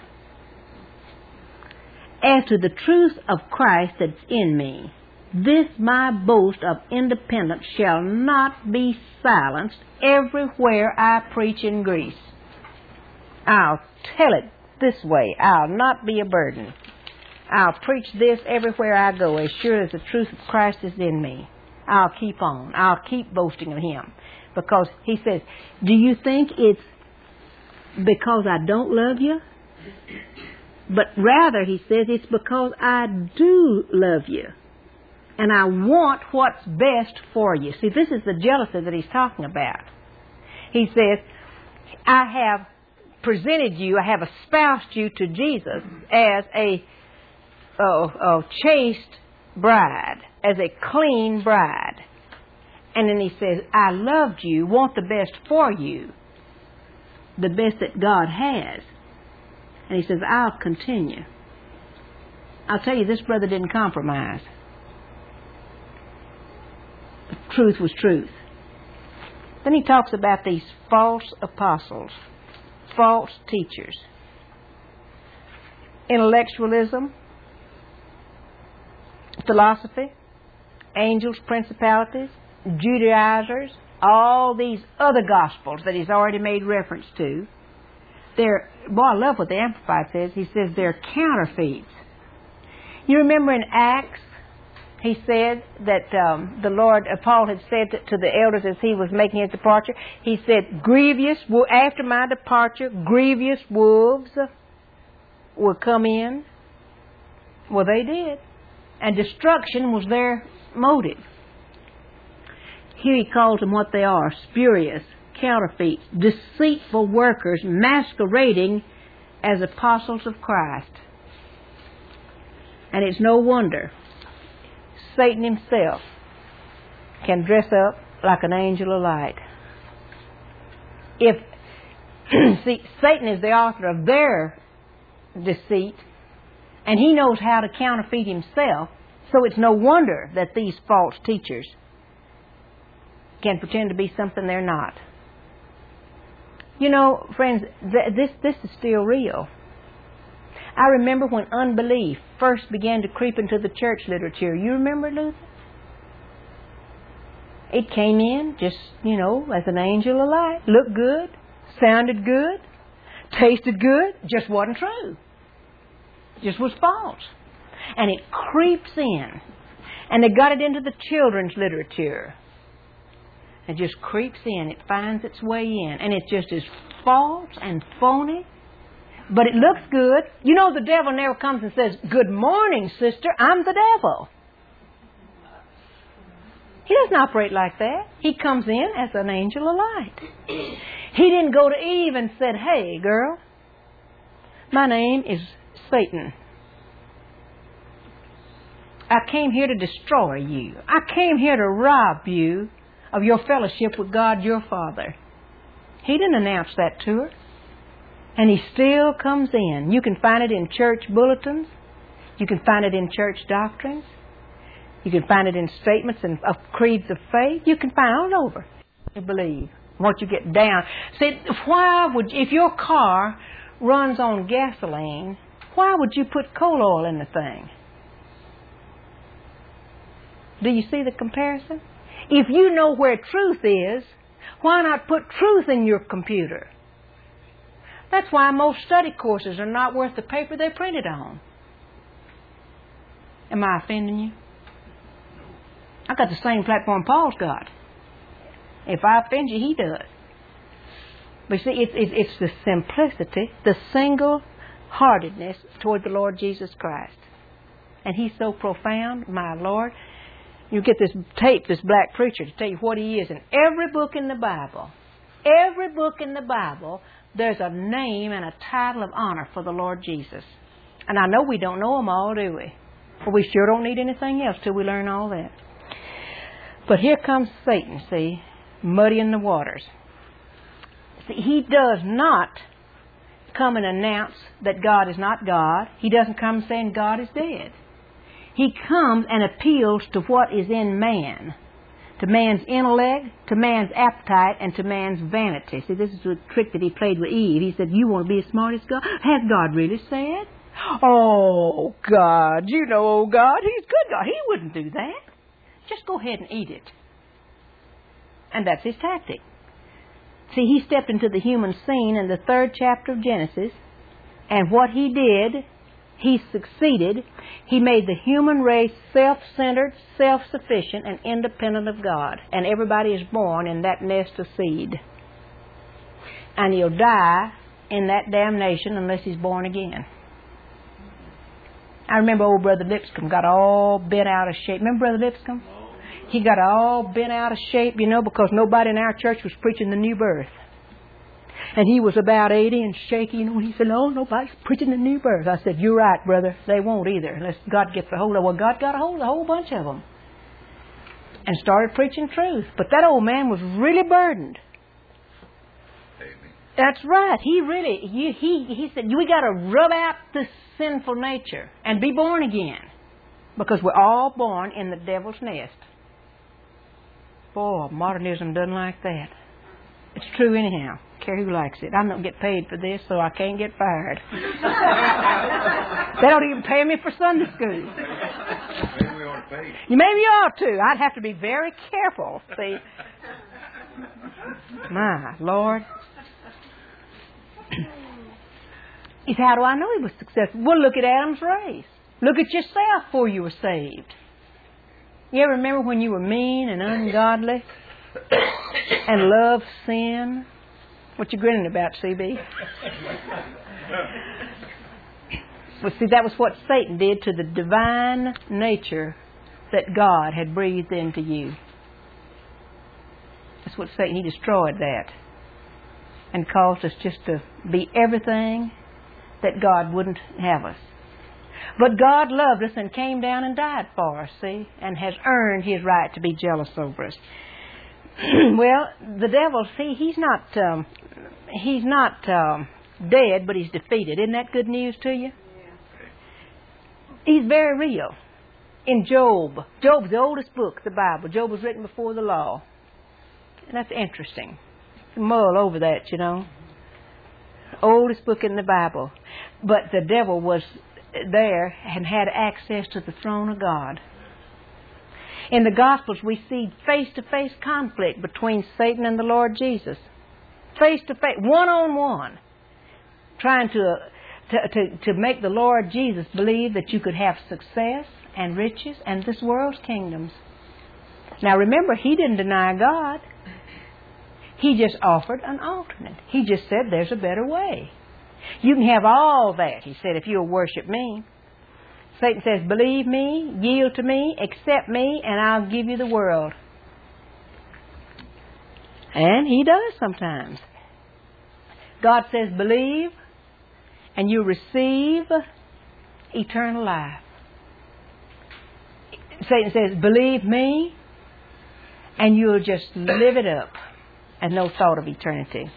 As to the truth of Christ that's in me, this my boast of independence shall not be silenced everywhere I preach in Greece. I'll tell it this way. I'll not be a burden. I'll preach this everywhere I go, as sure as the truth of Christ is in me. I'll keep on. I'll keep boasting of Him. Because he says, do you think it's because I don't love you? But rather, he says, it's because I do love you. And I want what's best for you. See, this is the jealousy that he's talking about. He says, I have presented you, I have espoused you to Jesus as a, a, a chaste bride, as a clean bride. And then he says, I loved you, want the best for you, the best that God has. And he says, I'll continue. I'll tell you, this brother didn't compromise. The truth was truth. Then he talks about these false apostles, false teachers. Intellectualism, philosophy, angels, principalities, Judaizers, all these other gospels that he's already made reference to. They're, boy, I love what the Amplified says. He says they're counterfeits. You remember in Acts, he said that um, the Lord, uh, Paul had said to, to the elders as he was making his departure, he said, grievous, after my departure, grievous wolves will come in. Well, they did. And destruction was their motive. Here he calls them what they are, spurious, counterfeits, deceitful workers masquerading as apostles of Christ. And it's no wonder Satan himself can dress up like an angel of light. If, see, Satan is the author of their deceit, and he knows how to counterfeit himself, so it's no wonder that these false teachers can pretend to be something they're not. You know, friends, th- this, this is still real. I remember when unbelief first began to creep into the church literature. You remember, Luther? It came in just, you know, as an angel of light. Looked good, sounded good, tasted good, just wasn't true. Just was false. And it creeps in. And they got it into the children's literature. It just creeps in. It finds its way in. And it just is false and phony. But it looks good. You know, the devil never comes and says, "Good morning, sister, I'm the devil." He doesn't operate like that. He comes in as an angel of light. He didn't go to Eve and said, "Hey, girl, my name is Satan. I came here to destroy you. I came here to rob you of your fellowship with God, your Father." He didn't announce that to her. And he still comes in. You can find it in church bulletins. You can find it in church doctrines. You can find it in statements and of creeds of faith. You can find it all over. You believe. Once you get down. See, why would, if your car runs on gasoline, why would you put coal oil in the thing? Do you see the comparison? If you know where truth is, why not put truth in your computer? That's why most study courses are not worth the paper they're printed on. Am I offending you? I got the same platform Paul's got. If I offend you, he does. But see, it's, it's, it's the simplicity, the single-heartedness toward the Lord Jesus Christ. And he's so profound, my Lord. You get this tape, this black preacher, to tell you what he is. In every book in the Bible, every book in the Bible, there's a name and a title of honor for the Lord Jesus. And I know we don't know them all, do we? But we sure don't need anything else till we learn all that. But here comes Satan, see, muddying the waters. See, he does not come and announce that God is not God. He doesn't come saying God is dead. He comes and appeals to what is in man, to man's intellect, to man's appetite, and to man's vanity. See, this is the trick that he played with Eve. He said, "You want to be as smart as God? Has God really said?" "Oh, God, you know, oh, God, He's good God. He wouldn't do that. Just go ahead and eat it." And that's his tactic. See, he stepped into the human scene in the third chapter of Genesis, and what he did, he succeeded. He made the human race self-centered, self-sufficient, and independent of God. And everybody is born in that nest of seed. And he'll die in that damnation unless he's born again. I remember old Brother Lipscomb got all bent out of shape. Remember Brother Lipscomb? He got all bent out of shape, you know, because nobody in our church was preaching the new birth. And he was about eighty and shaky, you know, and he said, "Oh, nobody's preaching the new birth." I said, "You're right, brother. They won't either, unless God gets a hold of them." Well, God got a hold of a whole bunch of them and started preaching truth. But that old man was really burdened. Amen. That's right. He really, he, he, he said, we got to rub out this sinful nature and be born again, because we're all born in the devil's nest. Boy, modernism doesn't like that. It's true anyhow. Care who likes it. I don't get paid for this, so I can't get fired. They don't even pay me for Sunday school. Maybe we ought to pay you. You maybe you ought to. I'd have to be very careful. See, my Lord. He said, "How do I know he was successful?" Well, look at Adam's race. Look at yourself before you were saved. You ever remember when you were mean and ungodly and loved sin? What you grinning about, C B? Well, see, that was what Satan did to the divine nature that God had breathed into you. That's what Satan, he destroyed that and caused us just to be everything that God wouldn't have us. But God loved us and came down and died for us, see, and has earned his right to be jealous over us. Well, the devil, see, he's not um, he's not um, dead, but he's defeated. Isn't that good news to you? He's very real. In Job, Job's the oldest book, the Bible. Job was written before the law. That's interesting. Mull over that, you know. Oldest book in the Bible. But the devil was there and had access to the throne of God. In the Gospels, we see face-to-face conflict between Satan and the Lord Jesus. Face-to-face, one-on-one. Trying to, to, to, to make the Lord Jesus believe that you could have success and riches and this world's kingdoms. Now remember, he didn't deny God. He just offered an alternate. He just said there's a better way. You can have all that, he said, if you'll worship me. Satan says, believe me, yield to me, accept me, and I'll give you the world. And he does sometimes. God says, believe, and you receive eternal life. Satan says, believe me, and you'll just live it up and no thought of eternity.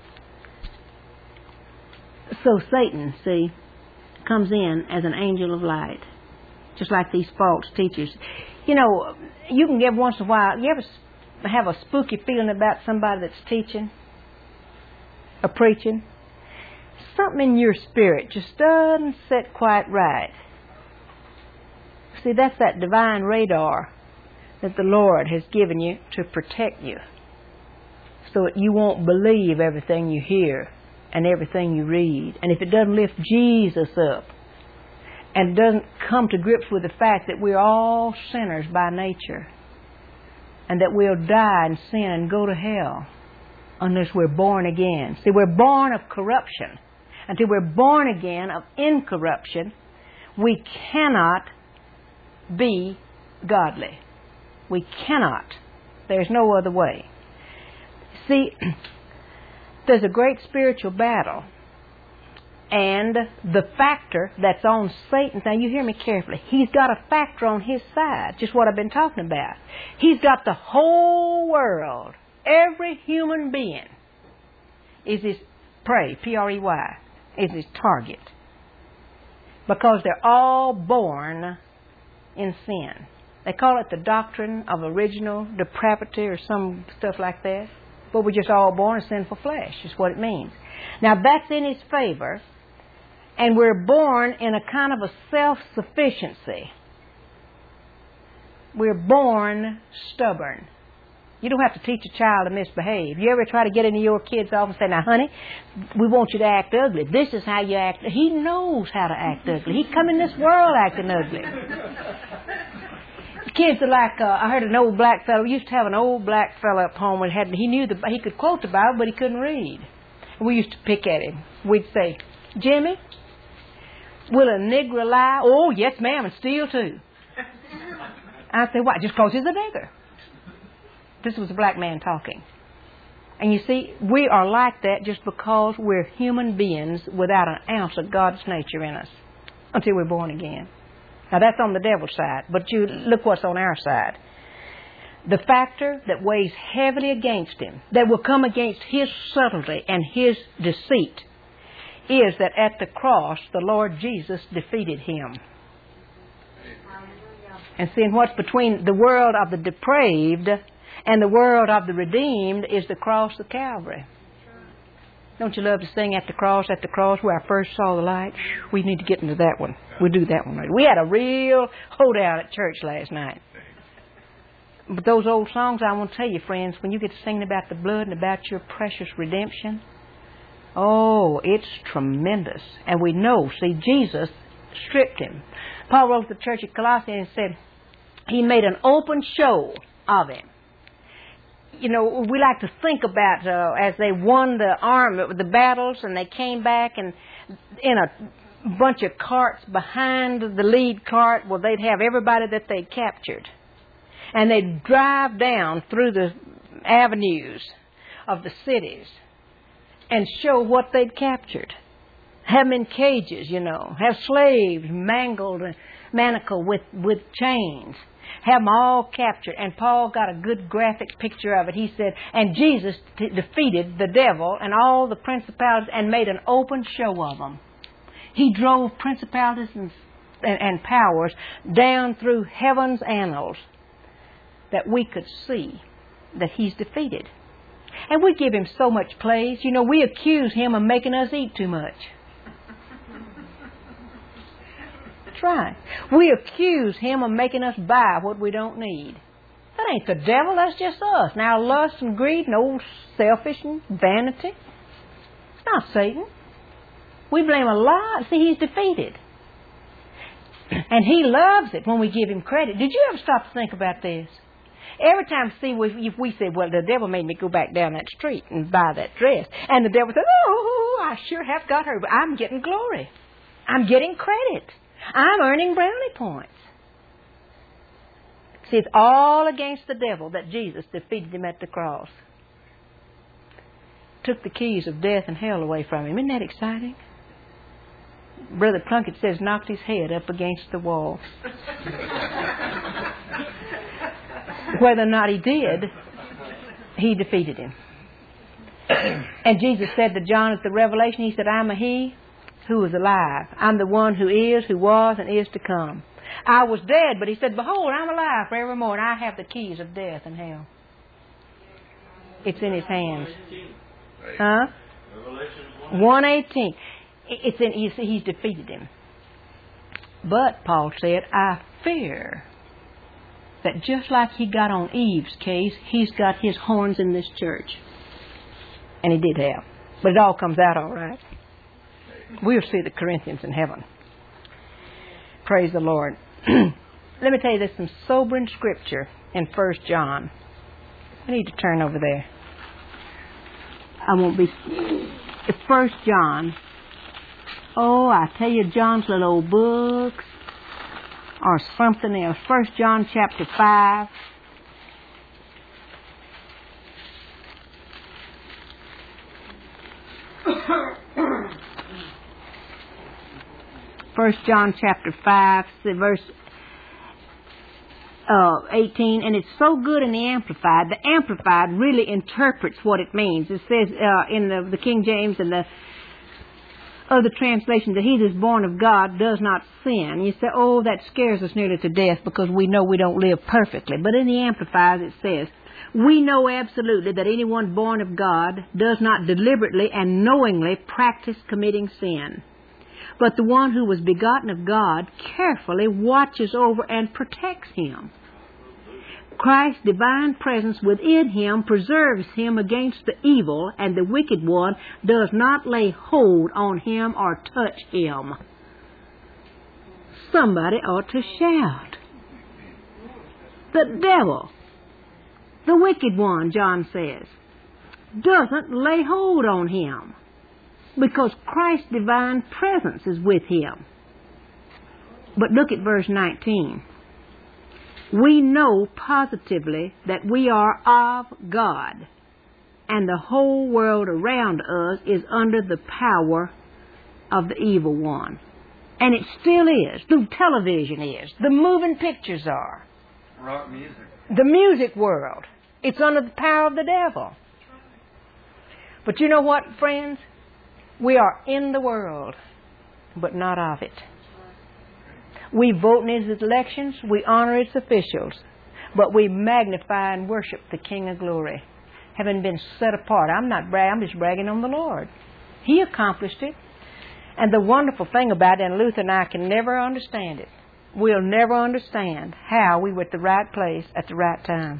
So Satan, see, comes in as an angel of light, just like these false teachers. You know, you can get once in a while, you ever have a spooky feeling about somebody that's teaching or preaching? Something in your spirit just doesn't sit quite right. See, that's that divine radar that the Lord has given you to protect you, so that you won't believe everything you hear and everything you read. And if it doesn't lift Jesus up and doesn't come to grips with the fact that we're all sinners by nature and that we'll die in sin and go to hell unless we're born again. See, we're born of corruption. Until we're born again of incorruption, we cannot be godly. We cannot. There's no other way. See, there's a great spiritual battle. And the factor that's on Satan, now you hear me carefully, he's got a factor on his side, just what I've been talking about. He's got the whole world. Every human being is his prey, P R E Y, is his target. Because they're all born in sin. They call it the doctrine of original depravity or some stuff like that. But we're just all born in sinful flesh, is what it means. Now that's in his favor, and we're born in a kind of a self-sufficiency. We're born stubborn. You don't have to teach a child to misbehave. You ever try to get into your kid's office and say, now honey, we want you to act ugly. This is how you act. He knows how to act ugly. He come in this world acting ugly. Kids are like, uh, I heard an old black fellow, we used to have an old black fellow up home and had, he knew the, he could quote the Bible, but he couldn't read. And we used to pick at him. We'd say, Jimmy, will a nigger lie? Oh, yes, ma'am, and steal too. I'd say, why? Just because he's a nigger. This was a black man talking. And you see, we are like that just because we're human beings without an ounce of God's nature in us until we're born again. Now that's on the devil's side, but you look what's on our side. The factor that weighs heavily against him, that will come against his subtlety and his deceit, is that at the cross the Lord Jesus defeated him. And seeing what's between the world of the depraved and the world of the redeemed is the cross of Calvary. Don't you love to sing at the cross, at the cross where I first saw the light? We need to get into that one. We'll do that one later. We had a real hoedown at church last night. But those old songs, I want to tell you, friends, when you get to singing about the blood and about your precious redemption, oh, it's tremendous. And we know, see, Jesus stripped him. Paul wrote to the church at Colossae and said, he made an open show of him. You know, we like to think about uh, as they won the army, the battles, and they came back and in a bunch of carts behind the lead cart, well, they'd have everybody that they'd captured. And they'd drive down through the avenues of the cities and show what they'd captured. Have them in cages, you know. Have slaves mangled and manacled with, with chains. Have them all captured. And Paul got a good graphic picture of it. He said, and Jesus t- defeated the devil and all the principalities and made an open show of them. He drove principalities and, and, and powers down through heaven's annals that we could see that he's defeated. And we give him so much praise. You know, we accuse him of making us eat too much. That's right. We accuse him of making us buy what we don't need. That ain't the devil, that's just us. Now, lust and greed and old selfish and vanity. It's not Satan. We blame a lot. See, he's defeated. And he loves it when we give him credit. Did you ever stop to think about this? Every time, see, if we say, well, the devil made me go back down that street and buy that dress. And the devil said, oh, I sure have got her, but I'm getting glory. I'm getting credit. I'm earning brownie points. See, it's all against the devil that Jesus defeated him at the cross. Took the keys of death and hell away from him. Isn't that exciting? Brother Plunkett says knocked his head up against the wall. Whether or not he did, he defeated him. And Jesus said to John at the Revelation, he said, I'm a he who is alive. I'm the one who is, who was, and is to come. I was dead, but he said, behold, I'm alive forevermore, and I have the keys of death and hell. It's in his hands. Huh? one eighteen. It's in, he's, he's defeated him. But, Paul said, I fear that just like he got on Eve's case, he's got his horns in this church. And he did have. But it all comes out all right. We'll see the Corinthians in heaven. Praise the Lord. Let me tell you, there's some sobering scripture in First John. I need to turn over there. I won't be... First John. Oh, I tell you, John's little old books or something else. First John chapter five. First John chapter five, verse uh, eighteen, and it's so good in the Amplified. The Amplified really interprets what it means. It says uh, in the, the King James and the other translation that he that is born of God does not sin. You say, oh, that scares us nearly to death because we know we don't live perfectly. But in the Amplified it says, we know absolutely that anyone born of God does not deliberately and knowingly practice committing sin. But the one who was begotten of God carefully watches over and protects him. Christ's divine presence within him preserves him against the evil, and the wicked one does not lay hold on him or touch him. Somebody ought to shout. The devil, the wicked one, John says, doesn't lay hold on him because Christ's divine presence is with him. But look at verse nineteen. We know positively that we are of God, and the whole world around us is under the power of the evil one. And it still is. The television is. The moving pictures are. Rock music. The music world. It's under the power of the devil. But you know what, friends? We are in the world, but not of it. We vote in its elections, we honor its officials, but we magnify and worship the King of Glory, having been set apart. I'm not bragging, I'm just bragging on the Lord. He accomplished it. And the wonderful thing about it, and Luther and I can never understand it, we'll never understand how we were at the right place at the right time.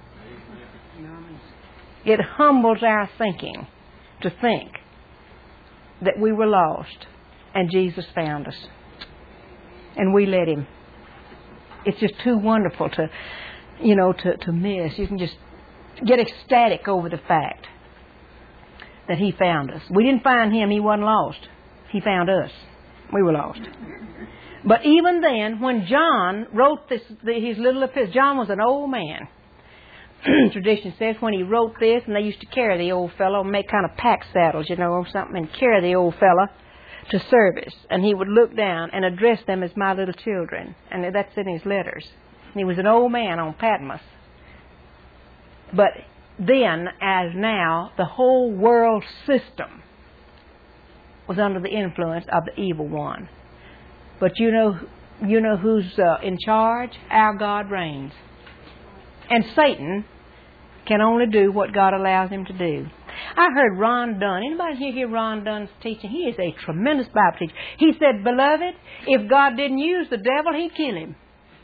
It humbles our thinking to think that we were lost and Jesus found us. And we let him. It's just too wonderful to, you know, to, to miss. You can just get ecstatic over the fact that he found us. We didn't find him. He wasn't lost. He found us. We were lost. But even then, when John wrote this, his little epistle, John was an old man. Tradition says when he wrote this, and they used to carry the old fellow, make kind of pack saddles, you know, or something, and carry the old fella to service, and he would look down and address them as my little children, and that's in his letters. And he was an old man on Patmos. But then, as now, the whole world system was under the influence of the evil one. But you know, you know who's uh, in charge? Our God reigns. And Satan can only do what God allows him to do. I heard Ron Dunn. Anybody here hear Ron Dunn's teaching? He is a tremendous Bible teacher. He said, beloved, if God didn't use the devil, he'd kill him.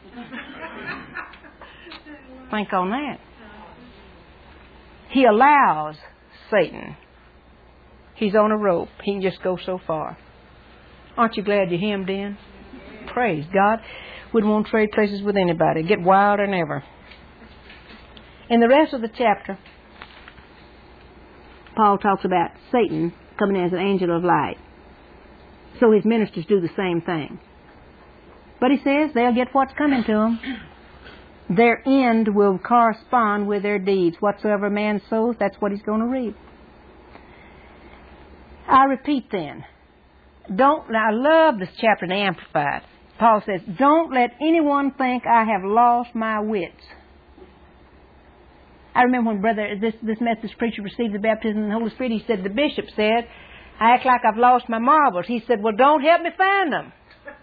Think on that. He allows Satan. He's on a rope. He can just go so far. Aren't you glad you're hemmed in? Praise God. Wouldn't want to trade places with anybody. Get wilder than ever. In the rest of the chapter, Paul talks about Satan coming in as an angel of light. So his ministers do the same thing. But he says they'll get what's coming to them. Their end will correspond with their deeds. Whatsoever man sows, that's what he's going to reap. I repeat then, don't, now I love this chapter in the Amplified. Paul says, don't let anyone think I have lost my wits. I remember when brother, this, this Methodist preacher received the baptism in the Holy Spirit, he said, the bishop said, I act like I've lost my marbles. He said, well, don't help me find them.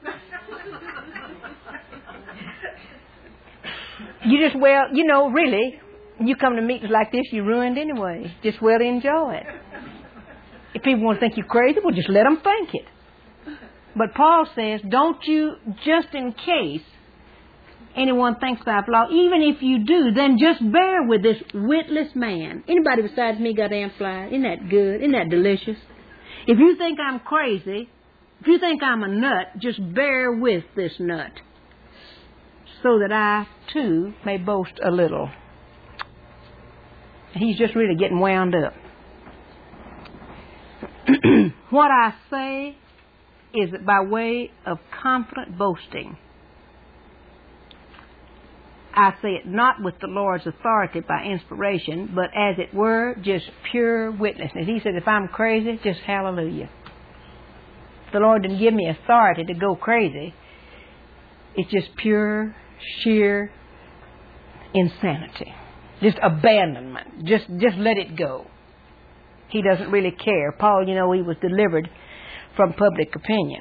You just, well, you know, really, you come to meetings like this, you're ruined anyway. Just well enjoy it. If people want to think you're crazy, well, just let them think it. But Paul says, don't you, just in case anyone thinks I've lost, even if you do, then just bear with this witless man. Anybody besides me got amplified? Isn't that good? Isn't that delicious? If you think I'm crazy, if you think I'm a nut, just bear with this nut, so that I, too, may boast a little. He's just really getting wound up. What I say is by way of confident boasting. I say it not with the Lord's authority by inspiration, but as it were, just pure witness. And he said, if I'm crazy, just hallelujah. The Lord didn't give me authority to go crazy. It's just pure, sheer insanity. Just abandonment. Just, just let it go. He doesn't really care. Paul, you know, he was delivered from public opinion.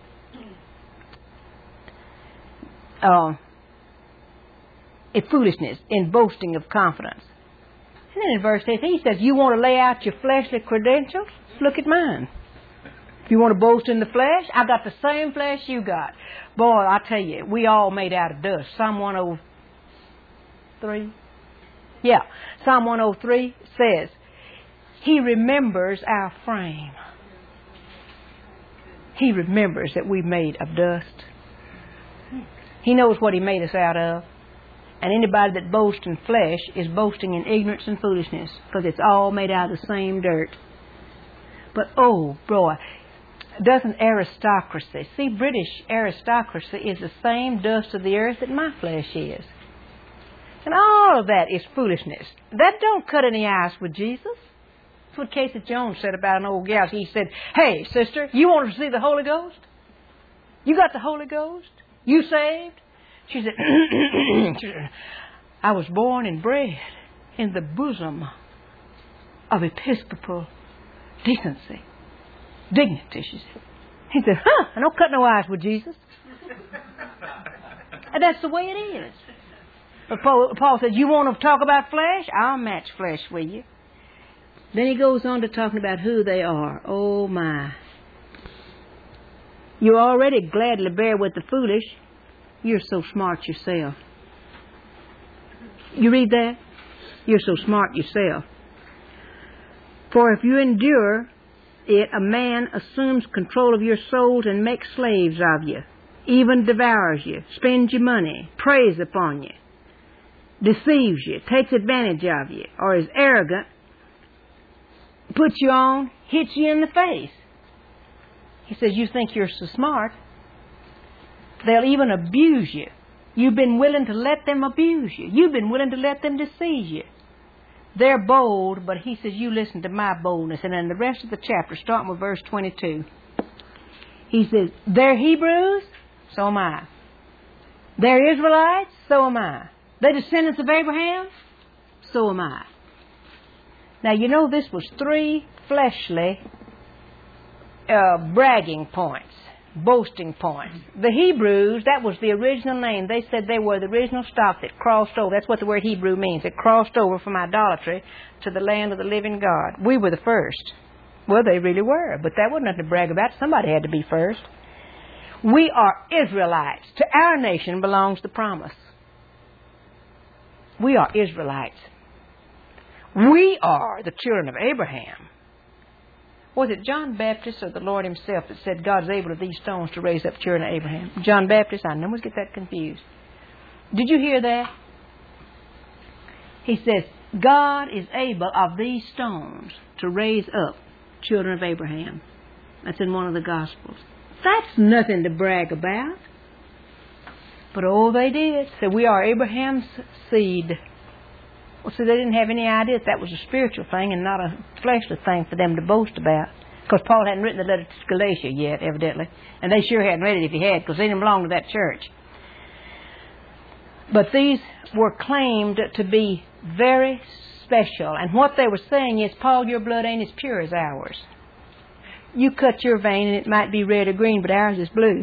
Uh, it's foolishness in boasting of confidence. And then in verse eighteen, he says, you want to lay out your fleshly credentials? Look at mine. If you want to boast in the flesh, I got the same flesh you got. Boy, I tell you, we all made out of dust. Psalm one oh three. Yeah, Psalm one oh three says, He remembers our frame. He remembers that we made of dust. He knows what He made us out of. And anybody that boasts in flesh is boasting in ignorance and foolishness, because it's all made out of the same dirt. But oh boy, doesn't aristocracy, see, British aristocracy is the same dust of the earth that my flesh is. And all of that is foolishness. That don't cut any ice with Jesus. That's what Casey Jones said about an old gal. He said, hey, sister, you want to see the Holy Ghost? You got the Holy Ghost? You saved? She said, I was born and bred in the bosom of Episcopal decency, dignity, she said. He said, huh, I don't cut no ice with Jesus. And that's the way it is. But Paul, Paul said, you want to talk about flesh? I'll match flesh with you. Then he goes on to talking about who they are. Oh, my. You already gladly bear with the foolish. You're so smart yourself. You read that? You're so smart yourself. For if you endure it, a man assumes control of your souls and makes slaves of you, even devours you, spends your money, preys upon you, deceives you, takes advantage of you, or is arrogant, puts you on, hits you in the face. He says, you think you're so smart. They'll even abuse you. You've been willing to let them abuse you. You've been willing to let them deceive you. They're bold, but he says, you listen to my boldness. And in the rest of the chapter, starting with verse twenty-two, he says, they're Hebrews, so am I. They're Israelites, so am I. They're descendants of Abraham, so am I. Now, you know, this was three fleshly uh, bragging points. boasting points. The Hebrews, that was the original name. They said they were the original stock that crossed over. That's what the word Hebrew means. It crossed over from idolatry to the land of the living God. We were the first. Well, they really were, but that wasn't nothing to brag about. Somebody had to be first. We are Israelites. To our nation belongs the promise. We are Israelites. We are the children of Abraham. Was it John Baptist or the Lord himself that said God is able of these stones to raise up children of Abraham? John Baptist? I always get that confused. Did you hear that? He says, God is able of these stones to raise up children of Abraham. That's in one of the Gospels. That's nothing to brag about. But oh, they did. So we are Abraham's seed. Well, see, they didn't have any idea that that was a spiritual thing and not a fleshly thing for them to boast about. Because Paul hadn't written the letter to Galatia yet, evidently. And they sure hadn't read it if he had, because they didn't belong to that church. But these were claimed to be very special. And what they were saying is, Paul, your blood ain't as pure as ours. You cut your vein and it might be red or green, but ours is blue.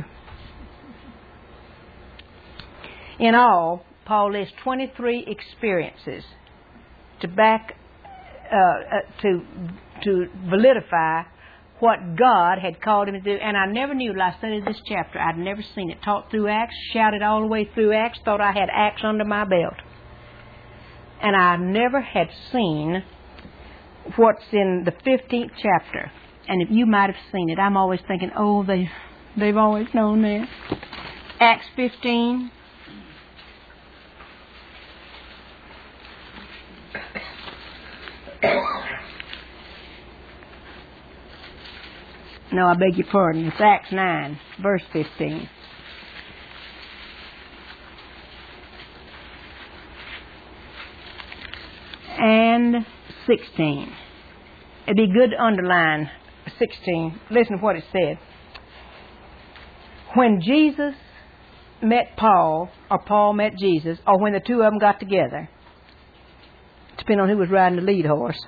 In all, Paul lists twenty-three experiences to back, uh, uh, to to validify what God had called him to do. And I never knew till I studied this chapter. I'd never seen it taught through Acts, shouted all the way through Acts, thought I had Acts under my belt. And I never had seen what's in the fifteenth chapter. And if you might have seen it, I'm always thinking, oh, they, they've always known that. Acts fifteen. No, I beg your pardon. It's Acts nine, verse fifteen. And sixteen. It'd be good to underline sixteen. Listen to what it said. When Jesus met Paul, or Paul met Jesus, or when the two of them got together, depending on who was riding the lead horse,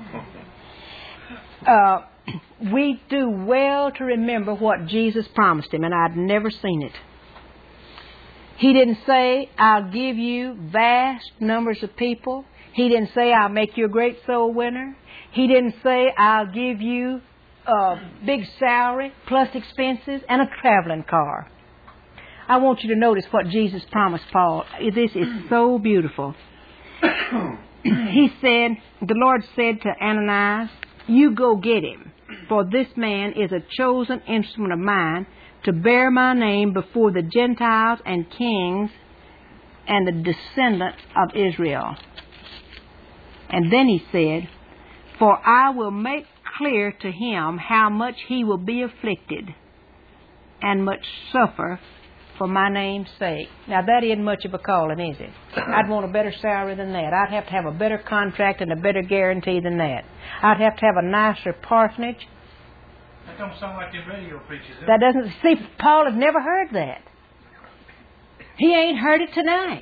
uh, we do well to remember what Jesus promised him, and I'd never seen it. He didn't say, I'll give you vast numbers of people. He didn't say, I'll make you a great soul winner. He didn't say, I'll give you a big salary plus expenses and a traveling car. I want you to notice what Jesus promised Paul. This is so beautiful. He said, the Lord said to Ananias, you go get him, for this man is a chosen instrument of mine to bear my name before the Gentiles and kings and the descendants of Israel. And then he said, for I will make clear to him how much he will be afflicted and much suffer for my name's sake. Now, that isn't much of a calling, is it? I'd want a better salary than that. I'd have to have a better contract and a better guarantee than that. I'd have to have a nicer parsonage. That don't sound like your radio preachers. That doesn't... See, Paul had never heard that. He ain't heard it tonight.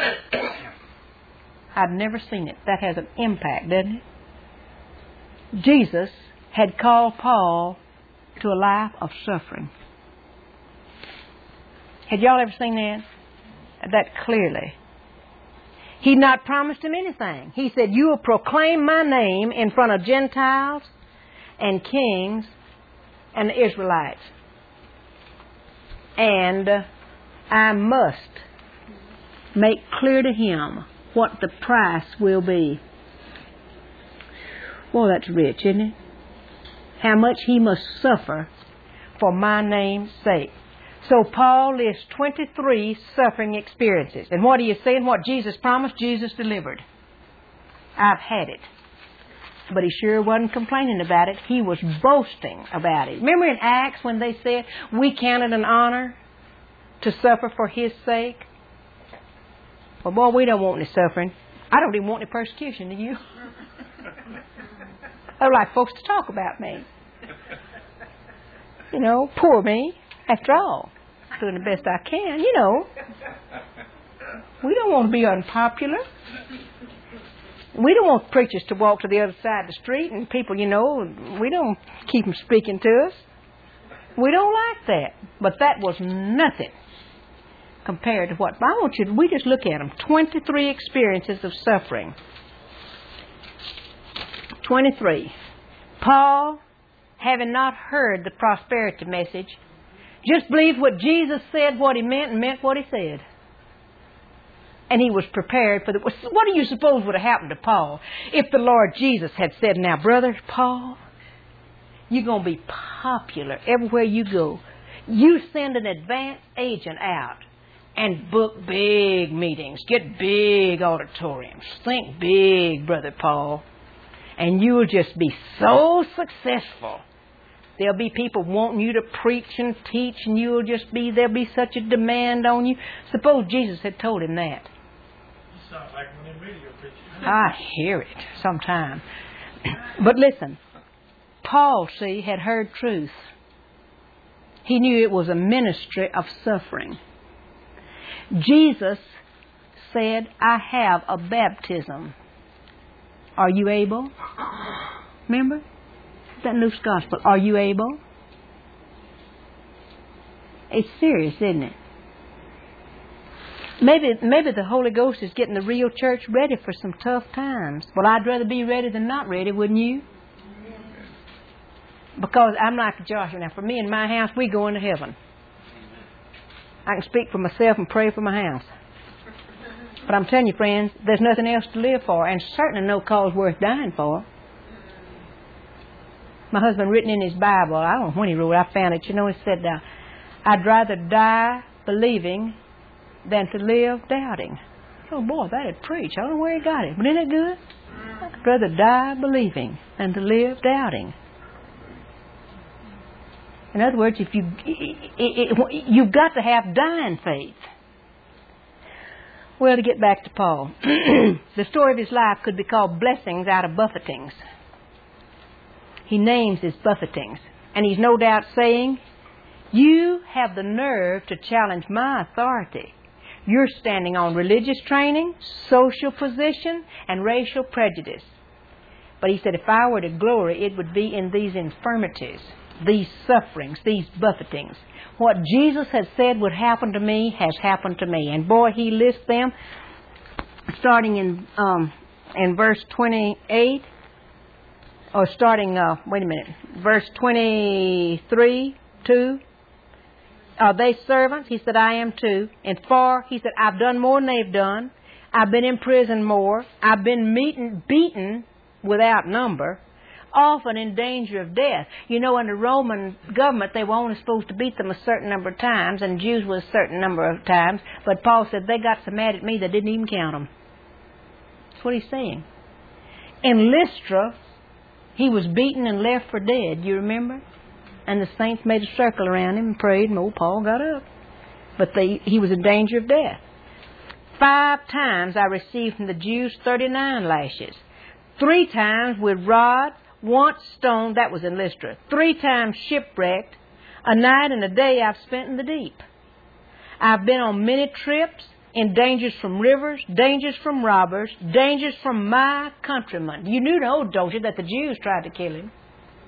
I've never seen it. That has an impact, doesn't it? Jesus had called Paul to a life of suffering. Had y'all ever seen that? That clearly. He'd not promised him anything. He said, you will proclaim my name in front of Gentiles and kings and the Israelites. And I must make clear to him what the price will be. Well, that's rich, isn't it? How much he must suffer for my name's sake. So Paul lists twenty-three suffering experiences. And what are you saying? What Jesus promised, Jesus delivered. I've had it. But he sure wasn't complaining about it. He was boasting about it. Remember in Acts when they said, we count it an honor to suffer for his sake? Well, boy, we don't want any suffering. I don't even want any persecution, do you? I would like folks to talk about me. You know, poor me. After all, doing the best I can, you know. We don't want to be unpopular. We don't want preachers to walk to the other side of the street and people, you know, we don't keep them speaking to us. We don't like that. But that was nothing compared to what. I want you to, we just look at them. twenty-three experiences of suffering. twenty-three. Paul, having not heard the prosperity message, just believed what Jesus said, what he meant, and meant what he said. And he was prepared for the... What do you suppose would have happened to Paul if the Lord Jesus had said, now, brother Paul, you're going to be popular everywhere you go. You send an advance agent out and book big meetings. Get big auditoriums. Think big, brother Paul. And you'll just be so successful. There'll be people wanting you to preach and teach, and you'll just be, there'll be such a demand on you. Suppose Jesus had told him that. You sound like one of them radio preachers. I hear it sometime. But listen, Paul, see, had heard truth. He knew it was a ministry of suffering. Jesus said, I have a baptism. Are you able? Remember? That Luke's Gospel. Are you able? It's serious, isn't it? Maybe maybe the Holy Ghost is getting the real church ready for some tough times. Well, I'd rather be ready than not ready, wouldn't you? Because I'm like Joshua. Now, for me and my house, we go into heaven. I can speak for myself and pray for my house. But I'm telling you, friends, there's nothing else to live for, and certainly no cause worth dying for. My husband, written in his Bible, I don't know when he wrote it, I found it, you know, he said, uh, I'd rather die believing than to live doubting. Oh, boy, that'd preach. I don't know where he got it, but isn't it good? I'd rather die believing than to live doubting. In other words, if you, it, it, it, you've got to have dying faith. Well, to get back to Paul, the story of his life could be called blessings out of buffetings. He names his buffetings. And he's no doubt saying, you have the nerve to challenge my authority. You're standing on religious training, social position, and racial prejudice. But he said, if I were to glory, it would be in these infirmities, these sufferings, these buffetings. What Jesus has said would happen to me has happened to me. And boy, he lists them starting in um, in verse twenty-eight. Or starting, uh, wait a minute, verse twenty-three, two. Are they servants? He said, I am too. And four, he said, I've done more than they've done. I've been in prison more. I've been meeting, beaten without number. Often in danger of death. You know, in the Roman government, they were only supposed to beat them a certain number of times, and Jews was a certain number of times. But Paul said, they got so mad at me, they didn't even count them. That's what he's saying. In Lystra, he was beaten and left for dead, you remember? And the saints made a circle around him and prayed, and old Paul got up. But they, he was in danger of death. Five times I received from the Jews thirty-nine lashes. Three times with rod, once stoned, that was in Lystra. Three times shipwrecked. A night and a day I've spent in the deep. I've been on many trips, in dangers from rivers, dangers from robbers, dangers from my countrymen. You knew, don't you, that the Jews tried to kill him.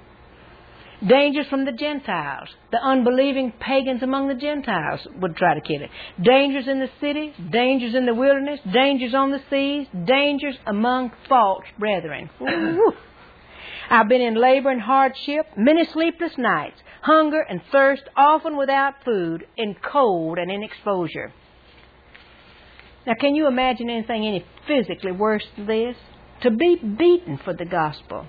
Dangers from the Gentiles. The unbelieving pagans among the Gentiles would try to kill him. Dangers in the city, dangers in the wilderness, dangers on the seas, dangers among false brethren. Ooh. I've been in labor and hardship, many sleepless nights, hunger and thirst, often without food, in cold and in exposure. Now, can you imagine anything any physically worse than this? To be beaten for the gospel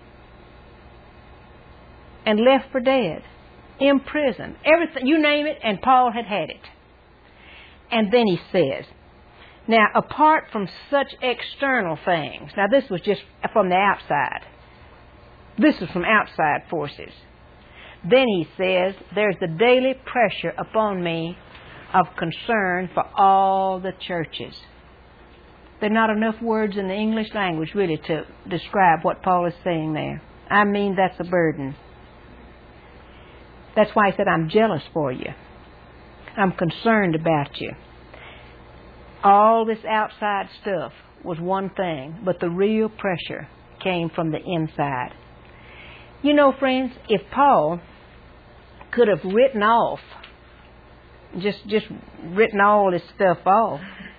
and left for dead, imprisoned, everything, you name it, and Paul had had it. And then he says, now, apart from such external things, now this was just from the outside. This is from outside forces. Then he says, there's the daily pressure upon me of concern for all the churches. There are not enough words in the English language really to describe what Paul is saying there. I mean, that's a burden. That's why he said, I'm jealous for you. I'm concerned about you. All this outside stuff was one thing, but the real pressure came from the inside. You know, friends, if Paul could have written off, just just written all this stuff off.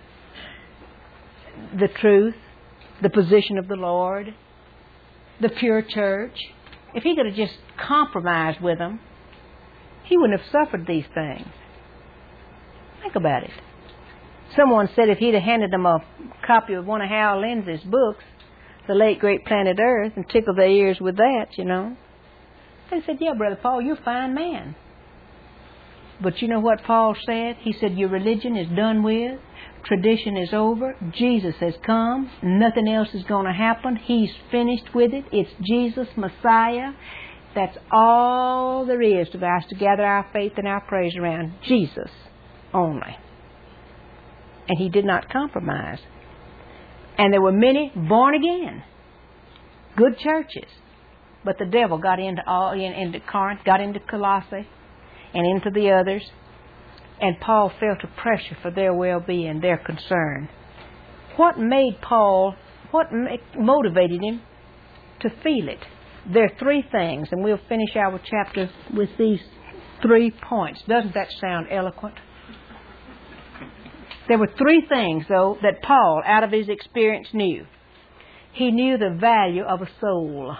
The truth, the position of the Lord, the pure church. If he could have just compromised with them, he wouldn't have suffered these things. Think about it. Someone said if he'd have handed them a copy of one of Hal Lindsey's books, The Late Great Planet Earth, and tickled their ears with that, you know, they said, yeah, Brother Paul, you're a fine man. But you know what Paul said? He said, your religion is done with. Tradition is over. Jesus has come. Nothing else is going to happen. He's finished with it. It's Jesus, Messiah. That's all there is to us to gather our faith and our praise around. Jesus only. And he did not compromise. And there were many born again. Good churches. But the devil got into all into Corinth, got into Colossae, and into the others. And Paul felt a pressure for their well-being, their concern. What made Paul, what motivated him to feel it? There are three things, and we'll finish our chapter with these three points. Doesn't that sound eloquent? There were three things, though, that Paul, out of his experience, knew. He knew the value of a soul.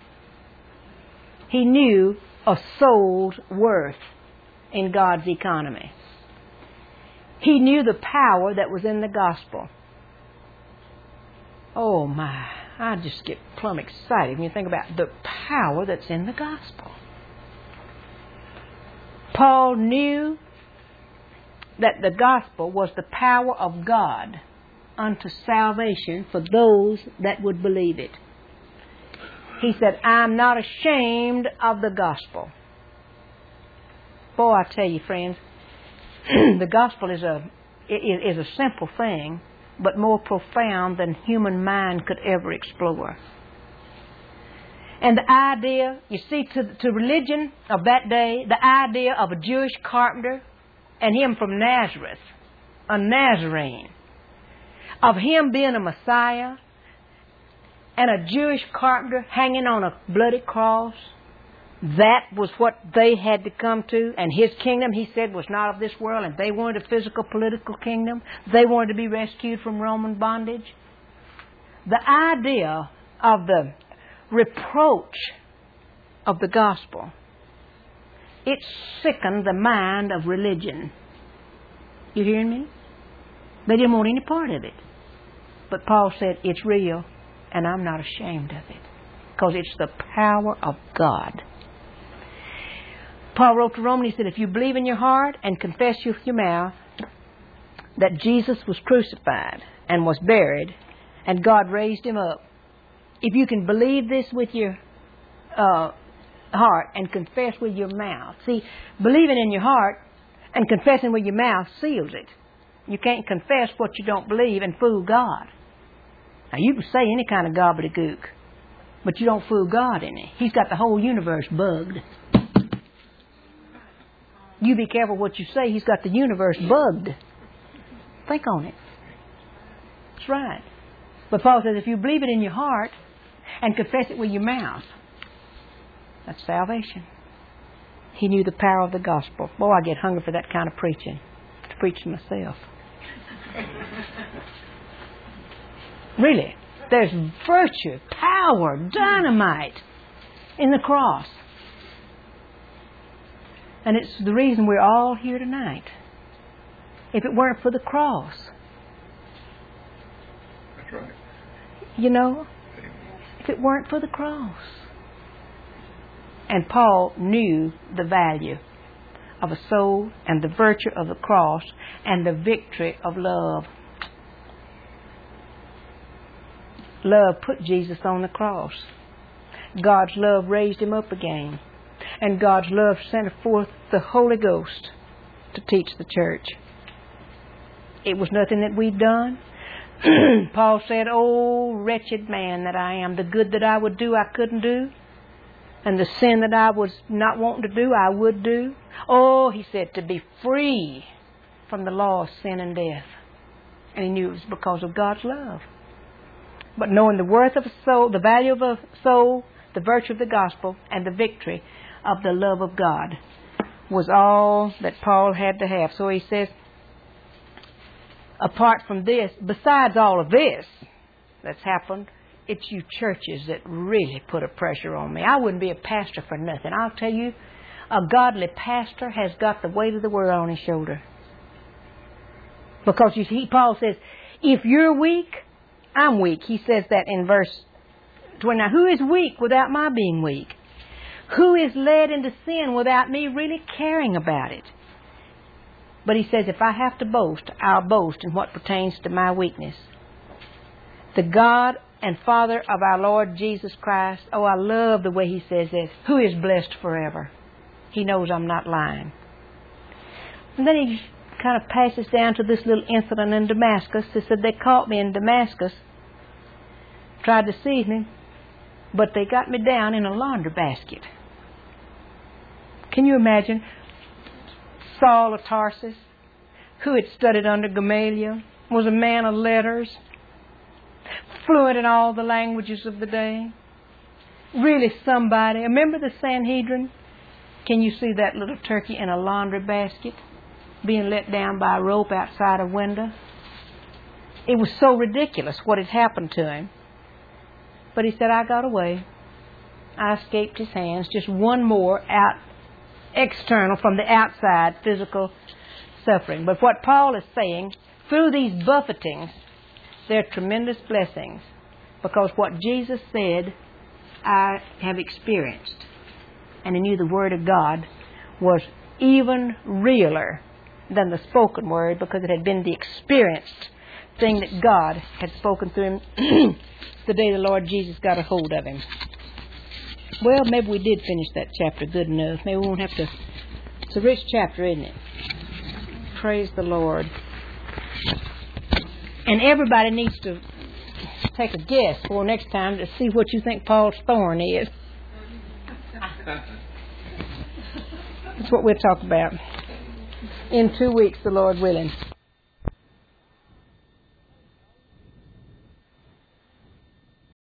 He knew a soul's worth in God's economy. He knew the power that was in the gospel. Oh my, I just get plumb excited when you think about the power that's in the gospel. Paul knew that the gospel was the power of God unto salvation for those that would believe it. He said, I'm not ashamed of the gospel. Boy, I tell you, friends, the gospel is a is a simple thing, but more profound than human mind could ever explore. And the idea, you see, to, to religion of that day, the idea of a Jewish carpenter and him from Nazareth, a Nazarene, of him being a Messiah and a Jewish carpenter hanging on a bloody cross, that was what they had to come to. And his kingdom, he said, was not of this world. And they wanted a physical, political kingdom. They wanted to be rescued from Roman bondage. The idea of the reproach of the gospel, it sickened the mind of religion. You hearing me? They didn't want any part of it. But Paul said, it's real, and I'm not ashamed of it, because it's the power of God. Paul wrote to Romans, he said, if you believe in your heart and confess with your mouth that Jesus was crucified and was buried and God raised him up, if you can believe this with your uh, heart and confess with your mouth. See, believing in your heart and confessing with your mouth seals it. You can't confess what you don't believe and fool God. Now, you can say any kind of gobbledygook, but you don't fool God in it. He's got the whole universe bugged. You be careful what you say. He's got the universe bugged. Think on it. That's right. But Paul says if you believe it in your heart and confess it with your mouth, that's salvation. He knew the power of the gospel. Boy, I get hungry for that kind of preaching. To preach to myself. Really. There's virtue, power, dynamite in the cross. And it's the reason we're all here tonight. If it weren't for the cross. That's right. You know, if it weren't for the cross. And Paul knew the value of a soul and the virtue of the cross and the victory of love. Love put Jesus on the cross. God's love raised him up again. And God's love sent forth the Holy Ghost to teach the church. It was nothing that we'd done. Paul said, oh, wretched man that I am. The good that I would do, I couldn't do. And the sin that I was not wanting to do, I would do. Oh, he said, to be free from the law of sin and death. And he knew it was because of God's love. But knowing the worth of a soul, the value of a soul, the virtue of the gospel, and the victory of the love of God, was all that Paul had to have. So he says, apart from this, besides all of this that's happened, it's you churches that really put a pressure on me. I wouldn't be a pastor for nothing. I'll tell you, a godly pastor has got the weight of the world on his shoulder. Because you see, Paul says, if you're weak, I'm weak. He says that in verse twenty-nine. Who is weak without my being weak? Who is led into sin without me really caring about it? But he says, if I have to boast, I'll boast in what pertains to my weakness. The God and Father of our Lord Jesus Christ. Oh, I love the way he says this. Who is blessed forever. He knows I'm not lying. And then he kind of passes down to this little incident in Damascus. He said, they caught me in Damascus, tried to seize me, but they got me down in a laundry basket. Can you imagine Saul of Tarsus, who had studied under Gamaliel, was a man of letters, fluent in all the languages of the day, really somebody. Remember the Sanhedrin? Can you see that little turkey in a laundry basket being let down by a rope outside a window? It was so ridiculous what had happened to him. But he said, I got away. I escaped his hands. Just one more out, external from the outside physical suffering. But what Paul is saying, through these buffetings, there are tremendous blessings. Because what Jesus said, I have experienced. And he knew the Word of God was even realer than the spoken word, because it had been the experienced thing that God had spoken through him the day the Lord Jesus got a hold of him. Well, maybe we did finish that chapter good enough. Maybe we won't have to. It's a rich chapter, isn't it? Praise the Lord. And everybody needs to take a guess for next time to see what you think Paul's thorn is. That's what we'll talk about in two weeks, the Lord willing.